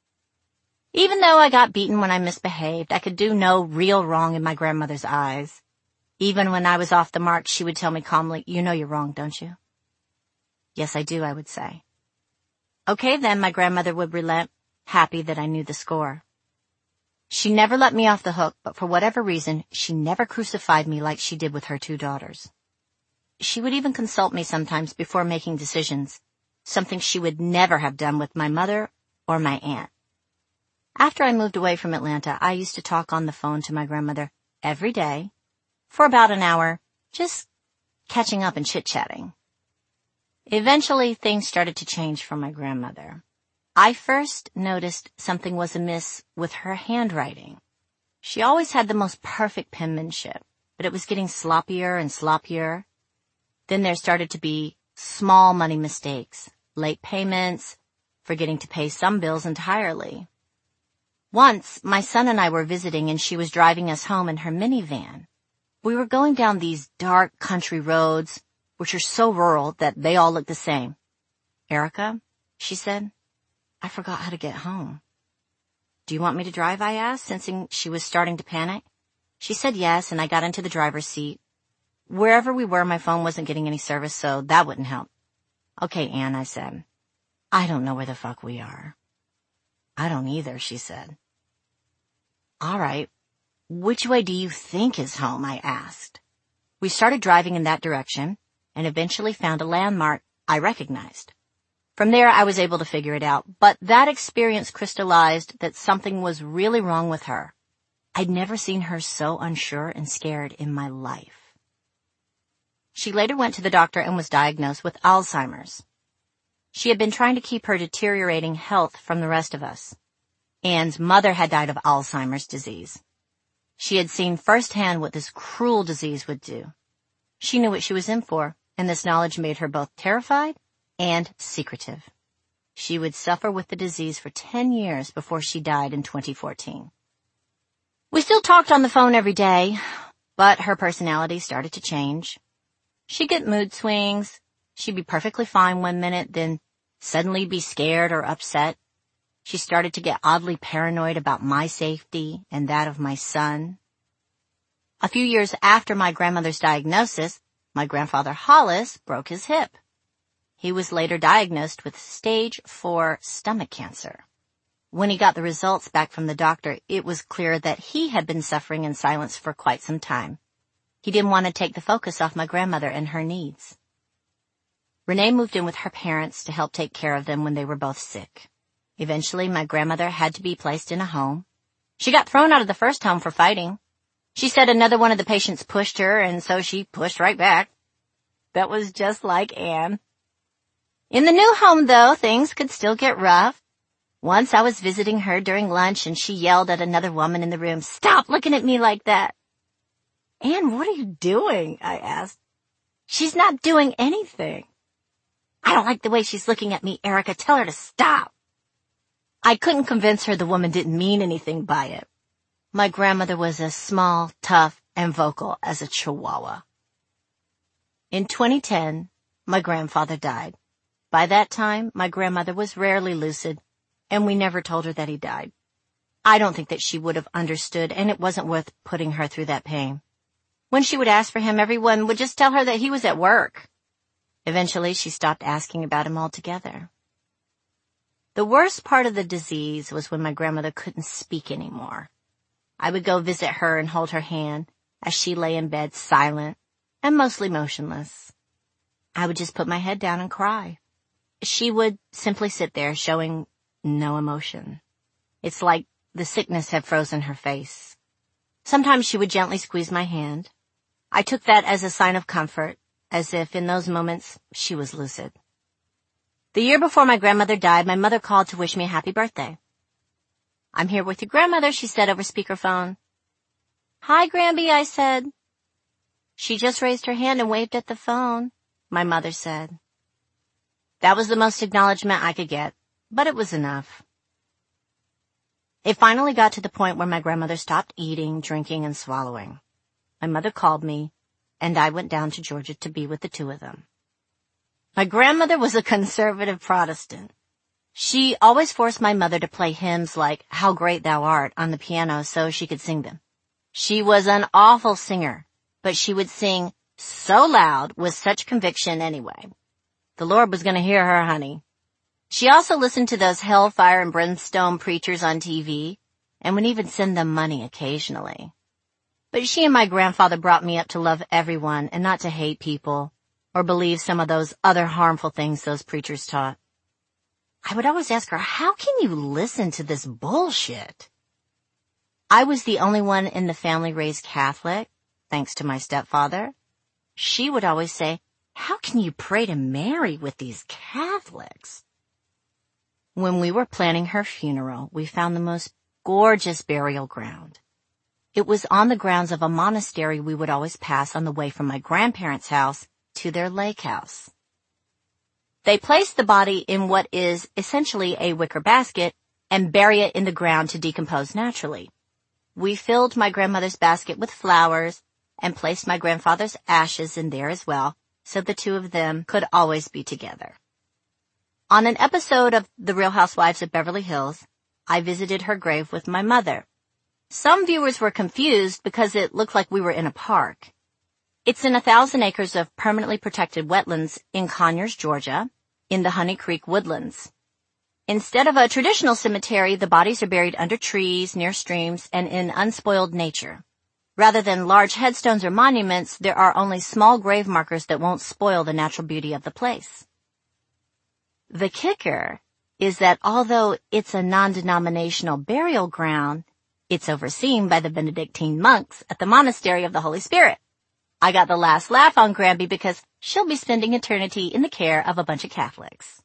[SPEAKER 1] Even though I got beaten when I misbehaved, I could do no real wrong in my grandmother's eyes. Even when I was off the mark, she would tell me calmly, "You know you're wrong, don't you?" "Yes, I do," I would say. "Okay, then," my grandmother would relent, happy that I knew the score. She never let me off the hook, but for whatever reason, she never crucified me like she did with her two daughters. She would even consult me sometimes before making decisions, something she would never have done with my mother or my aunt. After I moved away from Atlanta, I used to talk on the phone to my grandmother every day for about an hour, just catching up and chit-chatting. Eventually, things started to change for my grandmother. I first noticed something was amiss with her handwriting. She always had the most perfect penmanship, but it was getting sloppier and sloppier. Then there started to be small money mistakes, late payments, forgetting to pay some bills entirely. Once, my son and I were visiting and she was driving us home in her minivan. We were going down these dark country roads, which are so rural that they all look the same. "Erica," she said, "I forgot how to get home." "Do you want me to drive?" I asked, sensing she was starting to panic. She said yes, and I got into the driver's seat. Wherever we were, my phone wasn't getting any service, so that wouldn't help. "Okay, Ann," I said. "I don't know where the fuck we are." "I don't either," she said. "All right. Which way do you think is home?" I asked. We started driving in that direction and eventually found a landmark I recognized. From there, I was able to figure it out, but that experience crystallized that something was really wrong with her. I'd never seen her so unsure and scared in my life. She later went to the doctor and was diagnosed with Alzheimer's. She had been trying to keep her deteriorating health from the rest of us. Ann's mother had died of Alzheimer's disease. She had seen firsthand what this cruel disease would do. She knew what she was in for, and this knowledge made her both terrified and secretive. She would suffer with the disease for 10 years before she died in 2014. We still talked on the phone every day, but her personality started to change. She'd get mood swings. She'd be perfectly fine one minute, then suddenly be scared or upset. She started to get oddly paranoid about my safety and that of my son. A few years after my grandmother's diagnosis, my grandfather Hollis broke his hip. He was later diagnosed with stage 4 stomach cancer. When he got the results back from the doctor, it was clear that he had been suffering in silence for quite some time. He didn't want to take the focus off my grandmother and her needs. Renee moved in with her parents to help take care of them when they were both sick. Eventually, my grandmother had to be placed in a home. She got thrown out of the first home for fighting. She said another one of the patients pushed her, and so she pushed right back. That was just like Ann. In the new home, though, things could still get rough. Once I was visiting her during lunch, and she yelled at another woman in the room, "Stop looking at me like that." "Ann, what are you doing?" I asked. "She's not doing anything." "I don't like the way she's looking at me, Erica. Tell her to stop." I couldn't convince her the woman didn't mean anything by it. My grandmother was as small, tough, and vocal as a chihuahua. In 2010, my grandfather died. By that time, my grandmother was rarely lucid, and we never told her that he died. I don't think that she would have understood, and it wasn't worth putting her through that pain. When she would ask for him, everyone would just tell her that he was at work. Eventually, she stopped asking about him altogether. The worst part of the disease was when my grandmother couldn't speak anymore. I would go visit her and hold her hand as she lay in bed silent and mostly motionless. I would just put my head down and cry. She would simply sit there showing no emotion. It's like the sickness had frozen her face. Sometimes she would gently squeeze my hand. I took that as a sign of comfort, as if in those moments she was lucid. The year before my grandmother died, my mother called to wish me a happy birthday. "I'm here with your grandmother," she said over speakerphone. "Hi, Gramby," I said. "She just raised her hand and waved at the phone," my mother said. That was the most acknowledgement I could get, but it was enough. It finally got to the point where my grandmother stopped eating, drinking, and swallowing. My mother called me, and I went down to Georgia to be with the two of them. My grandmother was a conservative Protestant. She always forced my mother to play hymns like "How Great Thou Art" on the piano so she could sing them. She was an awful singer, but she would sing so loud with such conviction anyway. The Lord was going to hear her, honey. She also listened to those hellfire and brimstone preachers on TV and would even send them money occasionally. But she and my grandfather brought me up to love everyone and not to hate people or believe some of those other harmful things those preachers taught. I would always ask her, "How can you listen to this bullshit?" I was the only one in the family raised Catholic, thanks to my stepfather. She would always say, "How can you pray to Mary with these Catholics?" When we were planning her funeral, we found the most gorgeous burial ground. It was on the grounds of a monastery we would always pass on the way from my grandparents' house to their lake house. They placed the body in what is essentially a wicker basket and bury it in the ground to decompose naturally. We filled my grandmother's basket with flowers and placed my grandfather's ashes in there as well, so the two of them could always be together. On an episode of The Real Housewives of Beverly Hills, I visited her grave with my mother. Some viewers were confused because it looked like we were in a park. It's in 1,000 acres of permanently protected wetlands in Conyers, Georgia, in the Honey Creek woodlands. Instead of a traditional cemetery, the bodies are buried under trees, near streams, and in unspoiled nature. Rather than large headstones or monuments, there are only small grave markers that won't spoil the natural beauty of the place. The kicker is that although it's a non-denominational burial ground, it's overseen by the Benedictine monks at the Monastery of the Holy Spirit. I got the last laugh on Granby because she'll be spending eternity in the care of a bunch of Catholics.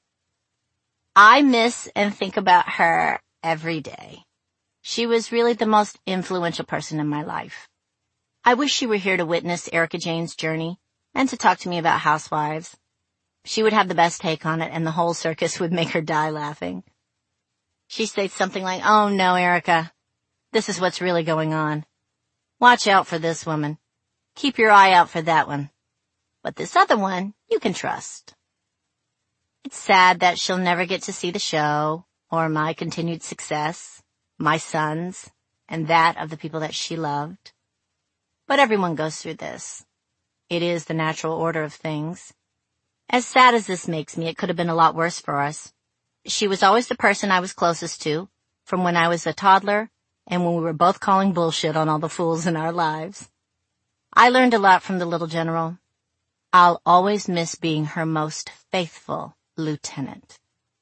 [SPEAKER 1] I miss and think about her every day. She was really the most influential person in my life. I wish she were here to witness Erica Jane's journey and to talk to me about housewives. She would have the best take on it, and the whole circus would make her die laughing. She states something like, "Oh no, Erica, this is what's really going on. Watch out for this woman. Keep your eye out for that one. But this other one, you can trust." It's sad that she'll never get to see the show or my continued success, my son's, and that of the people that she loved. But everyone goes through this. It is the natural order of things. As sad as this makes me, it could have been a lot worse for us. She was always the person I was closest to, from when I was a toddler and when we were both calling bullshit on all the fools in our lives. I learned a lot from the little general. I'll always miss being her most faithful lieutenant.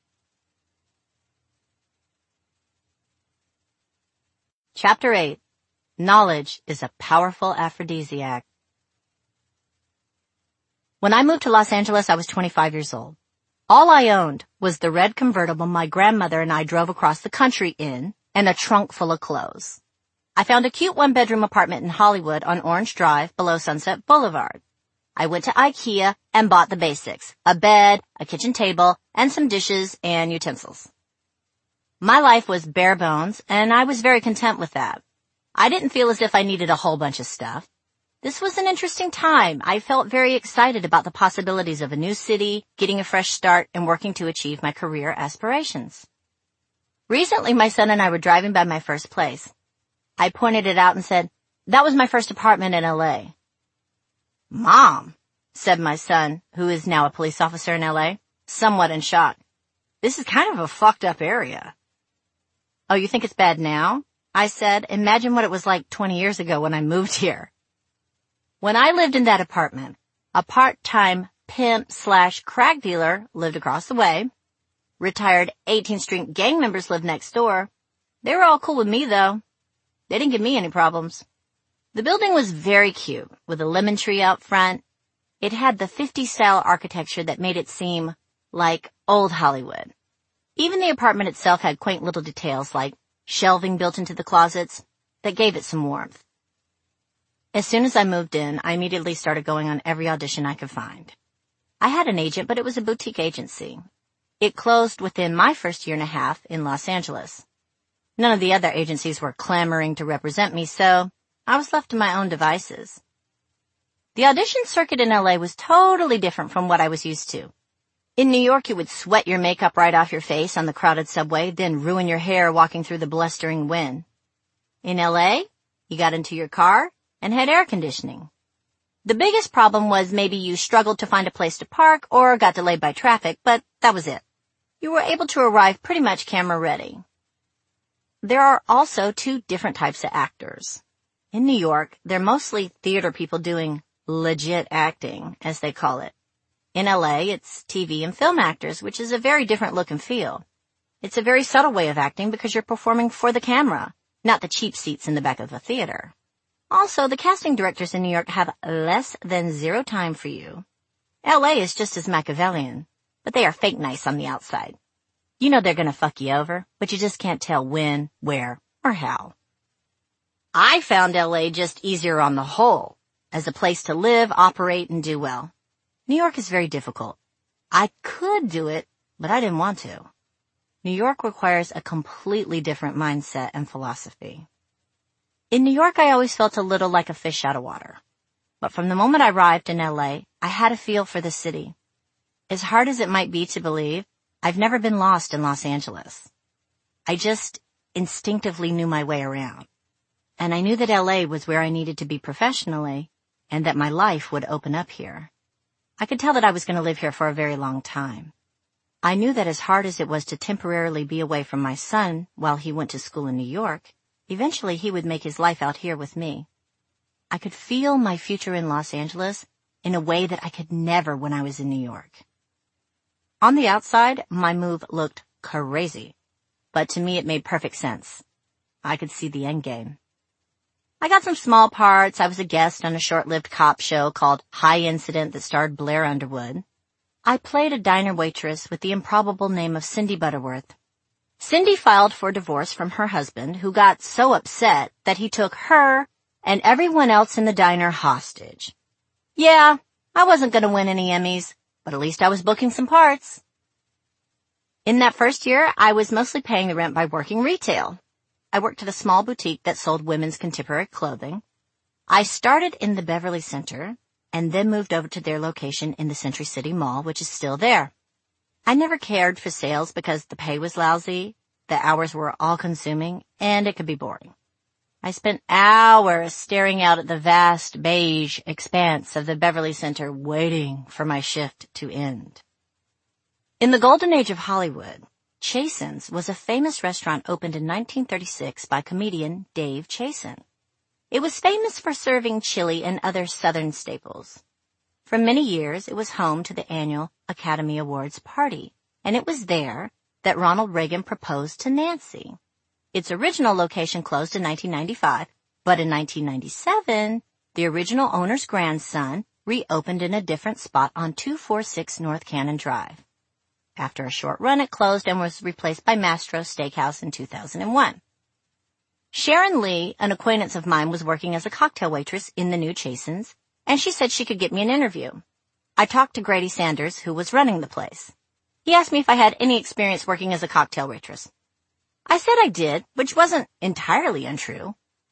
[SPEAKER 1] Chapter 8. Knowledge is a powerful aphrodisiac. When I moved to Los Angeles, I was 25 years old. All I owned was the red convertible my grandmother and I drove across the country in and a trunk full of clothes. I found a cute one-bedroom apartment in Hollywood on Orange Drive below Sunset Boulevard. I went to IKEA and bought the basics, a bed, a kitchen table, and some dishes and utensils. My life was bare bones, and I was very content with that. I didn't feel as if I needed a whole bunch of stuff. This was an interesting time. I felt very excited about the possibilities of a new city, getting a fresh start, and working to achieve my career aspirations. Recently, my son and I were driving by my first place. I pointed it out and said, "That was my first apartment in L.A." "Mom," said my son, who is now a police officer in L.A., somewhat in shock, "this is kind of a fucked up area." "Oh, you think it's bad now?" I said. "Imagine what it was like 20 years ago when I moved here." When I lived in that apartment, a part-time pimp/crack dealer lived across the way. Retired 18th Street gang members lived next door. They were all cool with me, though. They didn't give me any problems. The building was very cute, with a lemon tree out front. It had the 50s style architecture that made it seem like old Hollywood. Even the apartment itself had quaint little details like shelving built into the closets that gave it some warmth. As soon as I moved in, I immediately started going on every audition I could find. I had an agent, but it was a boutique agency. It closed within my first year and a half in Los Angeles. None of the other agencies were clamoring to represent me, so I was left to my own devices. The audition circuit in LA was totally different from what I was used to. In New York, you would sweat your makeup right off your face on the crowded subway, then ruin your hair walking through the blustering wind. In LA, you got into your car and had air conditioning. The biggest problem was maybe you struggled to find a place to park or got delayed by traffic, but that was it. You were able to arrive pretty much camera ready. There are also two different types of actors. In New York, they're mostly theater people doing legit acting, as they call it. In LA, it's TV and film actors, which is a very different look and feel. It's a very subtle way of acting because you're performing for the camera, not the cheap seats in the back of a theater. Also, the casting directors in New York have less than zero time for you. LA is just as Machiavellian, but they are fake nice on the outside. You know they're gonna fuck you over, but you just can't tell when, where, or how. I found LA just easier on the whole, as a place to live, operate, and do well. New York is very difficult. I could do it, but I didn't want to. New York requires a completely different mindset and philosophy. In New York, I always felt a little like a fish out of water. But from the moment I arrived in LA, I had a feel for the city. As hard as it might be to believe, I've never been lost in Los Angeles. I just instinctively knew my way around. And I knew that LA was where I needed to be professionally, and that my life would open up here. I could tell that I was going to live here for a very long time. I knew that as hard as it was to temporarily be away from my son while he went to school in New York, eventually he would make his life out here with me. I could feel my future in Los Angeles in a way that I could never when I was in New York. On the outside, my move looked crazy, but to me it made perfect sense. I could see the end game. I got some small parts. I was a guest on a short-lived cop show called High Incident that starred Blair Underwood. I played a diner waitress with the improbable name of Cindy Butterworth. Cindy filed for divorce from her husband, who got so upset that he took her and everyone else in the diner hostage. Yeah, I wasn't going to win any Emmys, but at least I was booking some parts. In that first year, I was mostly paying the rent by working retail. I worked at a small boutique that sold women's contemporary clothing. I started in the Beverly Center and then moved over to their location in the Century City Mall, which is still there. I never cared for sales because the pay was lousy, the hours were all-consuming, and it could be boring. I spent hours staring out at the vast beige expanse of the Beverly Center waiting for my shift to end. In the golden age of Hollywood, Chasen's was a famous restaurant opened in 1936 by comedian Dave Chasen. It was famous for serving chili and other Southern staples. For many years, it was home to the annual Academy Awards party, and it was there that Ronald Reagan proposed to Nancy. Its original location closed in 1995, but in 1997, the original owner's grandson reopened in a different spot on 246 North Cannon Drive. After a short run, it closed and was replaced by Mastro Steakhouse in 2001. Sharon Lee, an acquaintance of mine, was working as a cocktail waitress in the new Chasen's, and she said she could get me an interview. I talked to Grady Sanders, who was running the place. He asked me if I had any experience working as a cocktail waitress. I said I did, which wasn't entirely untrue.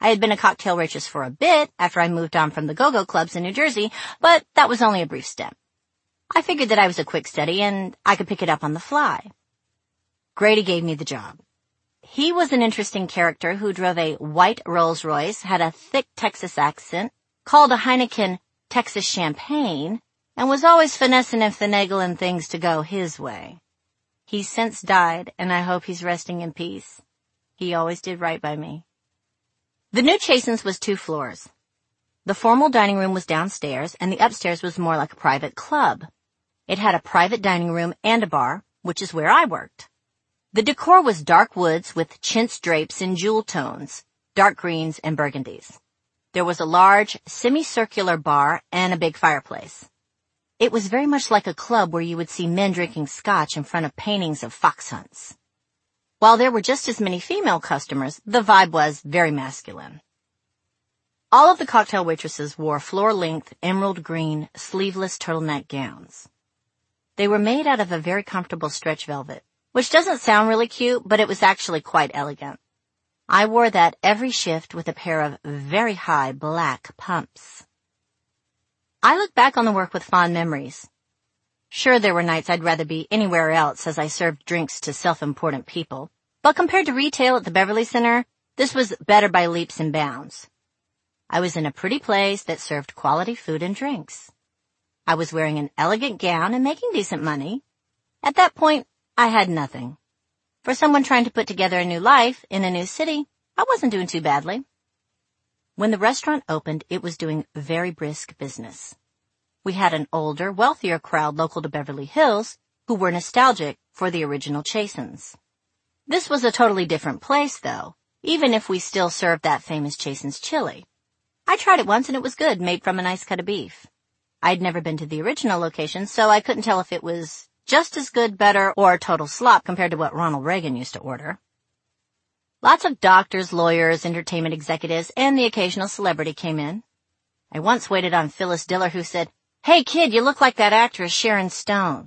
[SPEAKER 1] I had been a cocktail waitress for a bit after I moved on from the go-go clubs in New Jersey, but that was only a brief stint. I figured that I was a quick study and I could pick it up on the fly. Grady gave me the job. He was an interesting character who drove a white Rolls-Royce, had a thick Texas accent, called a Heineken Texas Champagne, and was always finessing and finagling things to go his way. He's since died, and I hope he's resting in peace. He always did right by me. The new Chasen's was 2 floors. The formal dining room was downstairs, and the upstairs was more like a private club. It had a private dining room and a bar, which is where I worked. The decor was dark woods with chintz drapes in jewel tones, dark greens and burgundies. There was a large, semicircular bar and a big fireplace. It was very much like a club where you would see men drinking scotch in front of paintings of fox hunts. While there were just as many female customers, the vibe was very masculine. All of the cocktail waitresses wore floor-length, emerald green, sleeveless turtleneck gowns. They were made out of a very comfortable stretch velvet, which doesn't sound really cute, but it was actually quite elegant. I wore that every shift with a pair of very high black pumps. I look back on the work with fond memories. Sure, there were nights I'd rather be anywhere else as I served drinks to self-important people, but compared to retail at the Beverly Center, this was better by leaps and bounds. I was in a pretty place that served quality food and drinks. I was wearing an elegant gown and making decent money. At that point, I had nothing. For someone trying to put together a new life in a new city, I wasn't doing too badly. When the restaurant opened, it was doing very brisk business. We had an older, wealthier crowd local to Beverly Hills who were nostalgic for the original Chasen's. This was a totally different place, though, even if we still served that famous Chasen's chili. I tried it once and it was good, made from a nice cut of beef. I'd never been to the original location, so I couldn't tell if it was just as good, better, or total slop compared to what Ronald Reagan used to order. Lots of doctors, lawyers, entertainment executives, and the occasional celebrity came in. I once waited on Phyllis Diller, who said, "Hey kid, you look like that actress Sharon Stone."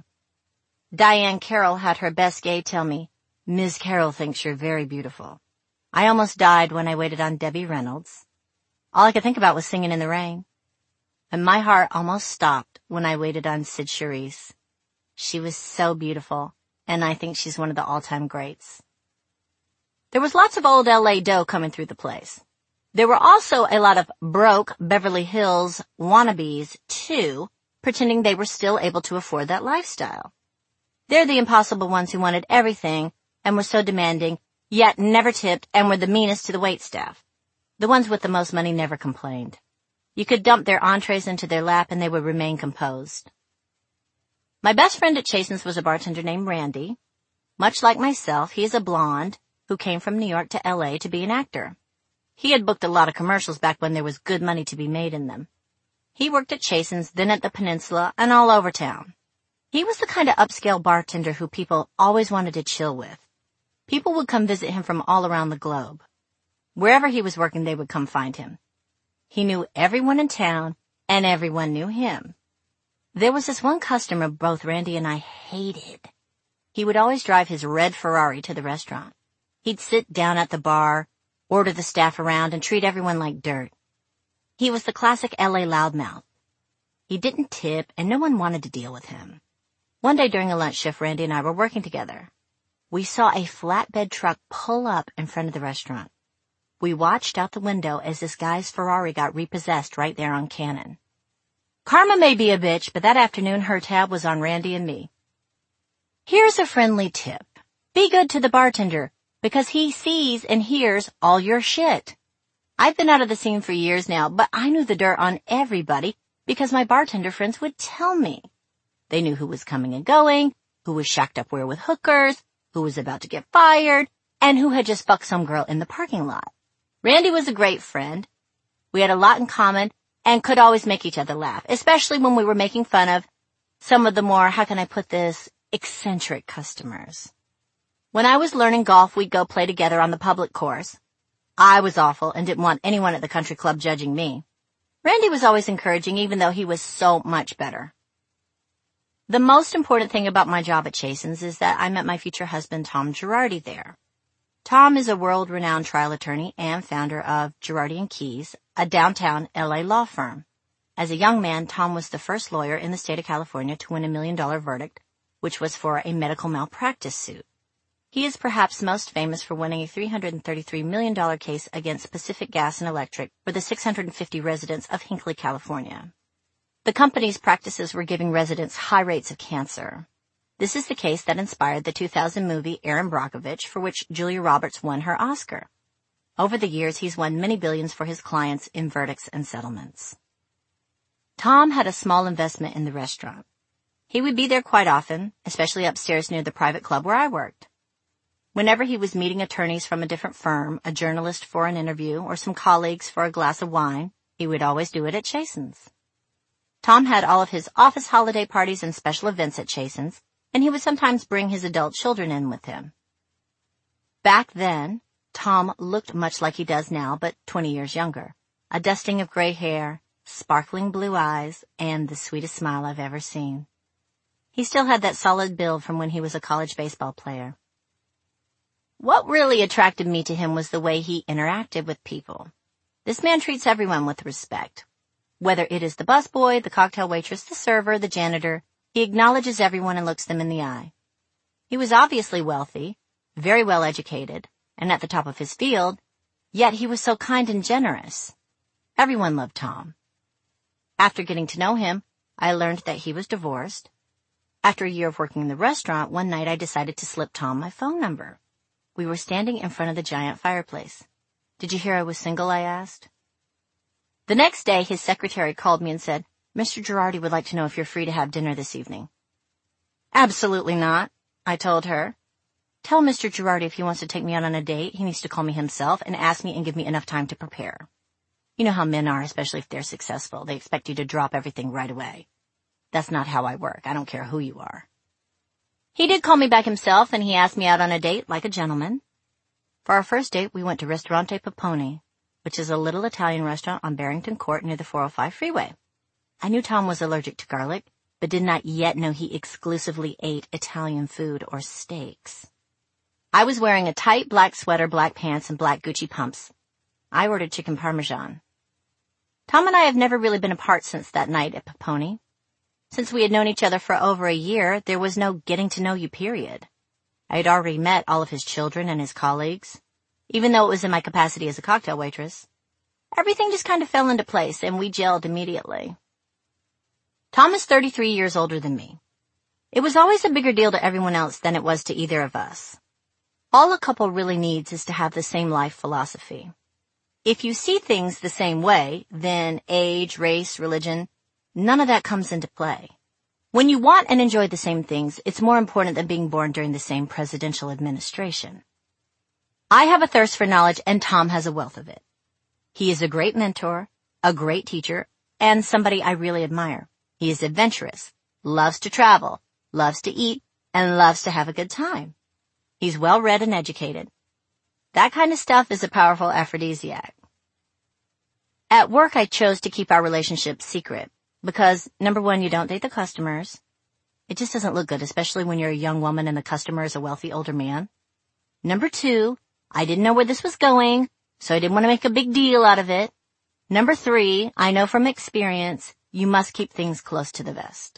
[SPEAKER 1] Diane Carroll had her best gay tell me, "Ms. Carroll thinks you're very beautiful." I almost died when I waited on Debbie Reynolds. All I could think about was Singing in the Rain. And my heart almost stopped when I waited on Sid Charisse. She was so beautiful, and I think she's one of the all-time greats. There was lots of old L.A. dough coming through the place. There were also a lot of broke Beverly Hills wannabes, too, pretending they were still able to afford that lifestyle. They're the impossible ones who wanted everything and were so demanding, yet never tipped and were the meanest to the waitstaff. The ones with the most money never complained. You could dump their entrees into their lap and they would remain composed. My best friend at Chasen's was a bartender named Randy. Much like myself, he is a blonde who came from New York to L.A. to be an actor. He had booked a lot of commercials back when there was good money to be made in them. He worked at Chasen's, then at the Peninsula, and all over town. He was the kind of upscale bartender who people always wanted to chill with. People would come visit him from all around the globe. Wherever he was working, they would come find him. He knew everyone in town, and everyone knew him. There was this one customer both Randy and I hated. He would always drive his red Ferrari to the restaurant. He'd sit down at the bar, order the staff around, and treat everyone like dirt. He was the classic L.A. loudmouth. He didn't tip, and no one wanted to deal with him. One day during a lunch shift, Randy and I were working together. We saw a flatbed truck pull up in front of the restaurant. We watched out the window as this guy's Ferrari got repossessed right there on Cannon. Karma may be a bitch, but that afternoon her tab was on Randy and me. Here's a friendly tip. Be good to the bartender, because he sees and hears all your shit. I've been out of the scene for years now, but I knew the dirt on everybody because my bartender friends would tell me. They knew who was coming and going, who was shacked up where with hookers, who was about to get fired, and who had just fucked some girl in the parking lot. Randy was a great friend. We had a lot in common and could always make each other laugh, especially when we were making fun of some of the more, how can I put this, eccentric customers. When I was learning golf, we'd go play together on the public course. I was awful and didn't want anyone at the country club judging me. Randy was always encouraging, even though he was so much better. The most important thing about my job at Chasen's is that I met my future husband, Tom Girardi, there. Tom is a world-renowned trial attorney and founder of Girardi & Keys, a downtown LA law firm. As a young man, Tom was the first lawyer in the state of California to win $1 million verdict, which was for a medical malpractice suit. He is perhaps most famous for winning a $333 million case against Pacific Gas and Electric for the 650 residents of Hinckley, California. The company's practices were giving residents high rates of cancer. This is the case that inspired the 2000 movie Erin Brockovich, for which Julia Roberts won her Oscar. Over the years, he's won many billions for his clients in verdicts and settlements. Tom had a small investment in the restaurant. He would be there quite often, especially upstairs near the private club where I worked. Whenever he was meeting attorneys from a different firm, a journalist for an interview, or some colleagues for a glass of wine, he would always do it at Chasen's. Tom had all of his office holiday parties and special events at Chasen's, and he would sometimes bring his adult children in with him. Back then, Tom looked much like he does now, but 20 years younger. A dusting of gray hair, sparkling blue eyes, and the sweetest smile I've ever seen. He still had that solid build from when he was a college baseball player. What really attracted me to him was the way he interacted with people. This man treats everyone with respect. Whether it is the busboy, the cocktail waitress, the server, the janitor, he acknowledges everyone and looks them in the eye. He was obviously wealthy, very well educated, and at the top of his field, yet he was so kind and generous. Everyone loved Tom. After getting to know him, I learned that he was divorced. After a year of working in the restaurant, one night I decided to slip Tom my phone number. We were standing in front of the giant fireplace. "Did you hear I was single?" I asked. The next day, his secretary called me and said, "Mr. Girardi would like to know if you're free to have dinner this evening." "Absolutely not," I told her. "Tell Mr. Girardi if he wants to take me out on a date, he needs to call me himself and ask me and give me enough time to prepare. You know how men are, especially if they're successful. They expect you to drop everything right away. That's not how I work. I don't care who you are." He did call me back himself, and he asked me out on a date like a gentleman. For our first date, we went to Ristorante Peppone, which is a little Italian restaurant on Barrington Court near the 405 freeway. I knew Tom was allergic to garlic, but did not yet know he exclusively ate Italian food or steaks. I was wearing a tight black sweater, black pants, and black Gucci pumps. I ordered chicken parmesan. Tom and I have never really been apart since that night at Peppone. Since we had known each other for over a year, there was no getting to know you period. I had already met all of his children and his colleagues, even though it was in my capacity as a cocktail waitress. Everything just kind of fell into place, and we gelled immediately. Tom is 33 years older than me. It was always a bigger deal to everyone else than it was to either of us. All a couple really needs is to have the same life philosophy. If you see things the same way, then age, race, religion, none of that comes into play. When you want and enjoy the same things, it's more important than being born during the same presidential administration. I have a thirst for knowledge, and Tom has a wealth of it. He is a great mentor, a great teacher, and somebody I really admire. He is adventurous, loves to travel, loves to eat, and loves to have a good time. He's well-read and educated. That kind of stuff is a powerful aphrodisiac. At work, I chose to keep our relationship secret because, number one, you don't date the customers. It just doesn't look good, especially when you're a young woman and the customer is a wealthy older man. Number two, I didn't know where this was going, so I didn't want to make a big deal out of it. Number three, I know from experience, you must keep things close to the vest.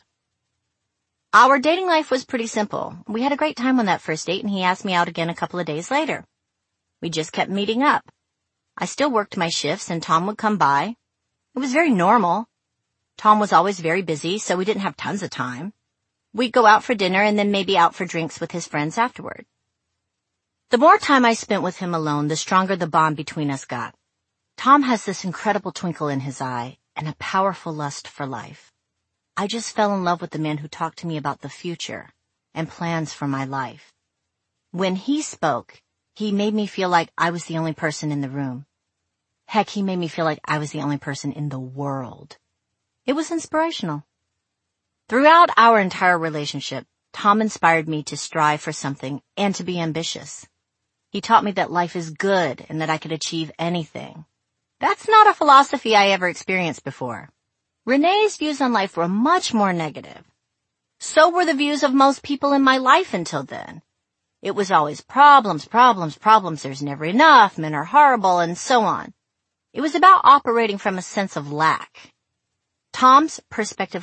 [SPEAKER 1] Our dating life was pretty simple. We had a great time on that first date, and he asked me out again a couple of days later. We just kept meeting up. I still worked my shifts, and Tom would come by. It was very normal. Tom was always very busy, so we didn't have tons of time. We'd go out for dinner and then maybe out for drinks with his friends afterward. The more time I spent with him alone, the stronger the bond between us got. Tom has this incredible twinkle in his eye and a powerful lust for life. I just fell in love with the man who talked to me about the future and plans for my life. When he spoke, he made me feel like I was the only person in the room. Heck, he made me feel like I was the only person in the world. It was inspirational. Throughout our entire relationship, Tom inspired me to strive for something and to be ambitious. He taught me that life is good and that I could achieve anything. That's not a philosophy I ever experienced before. Renee's views on life were much more negative. So were the views of most people in my life until then. It was always problems, problems, problems, there's never enough, men are horrible, and so on. It was about operating from a sense of lack. Tom's perspective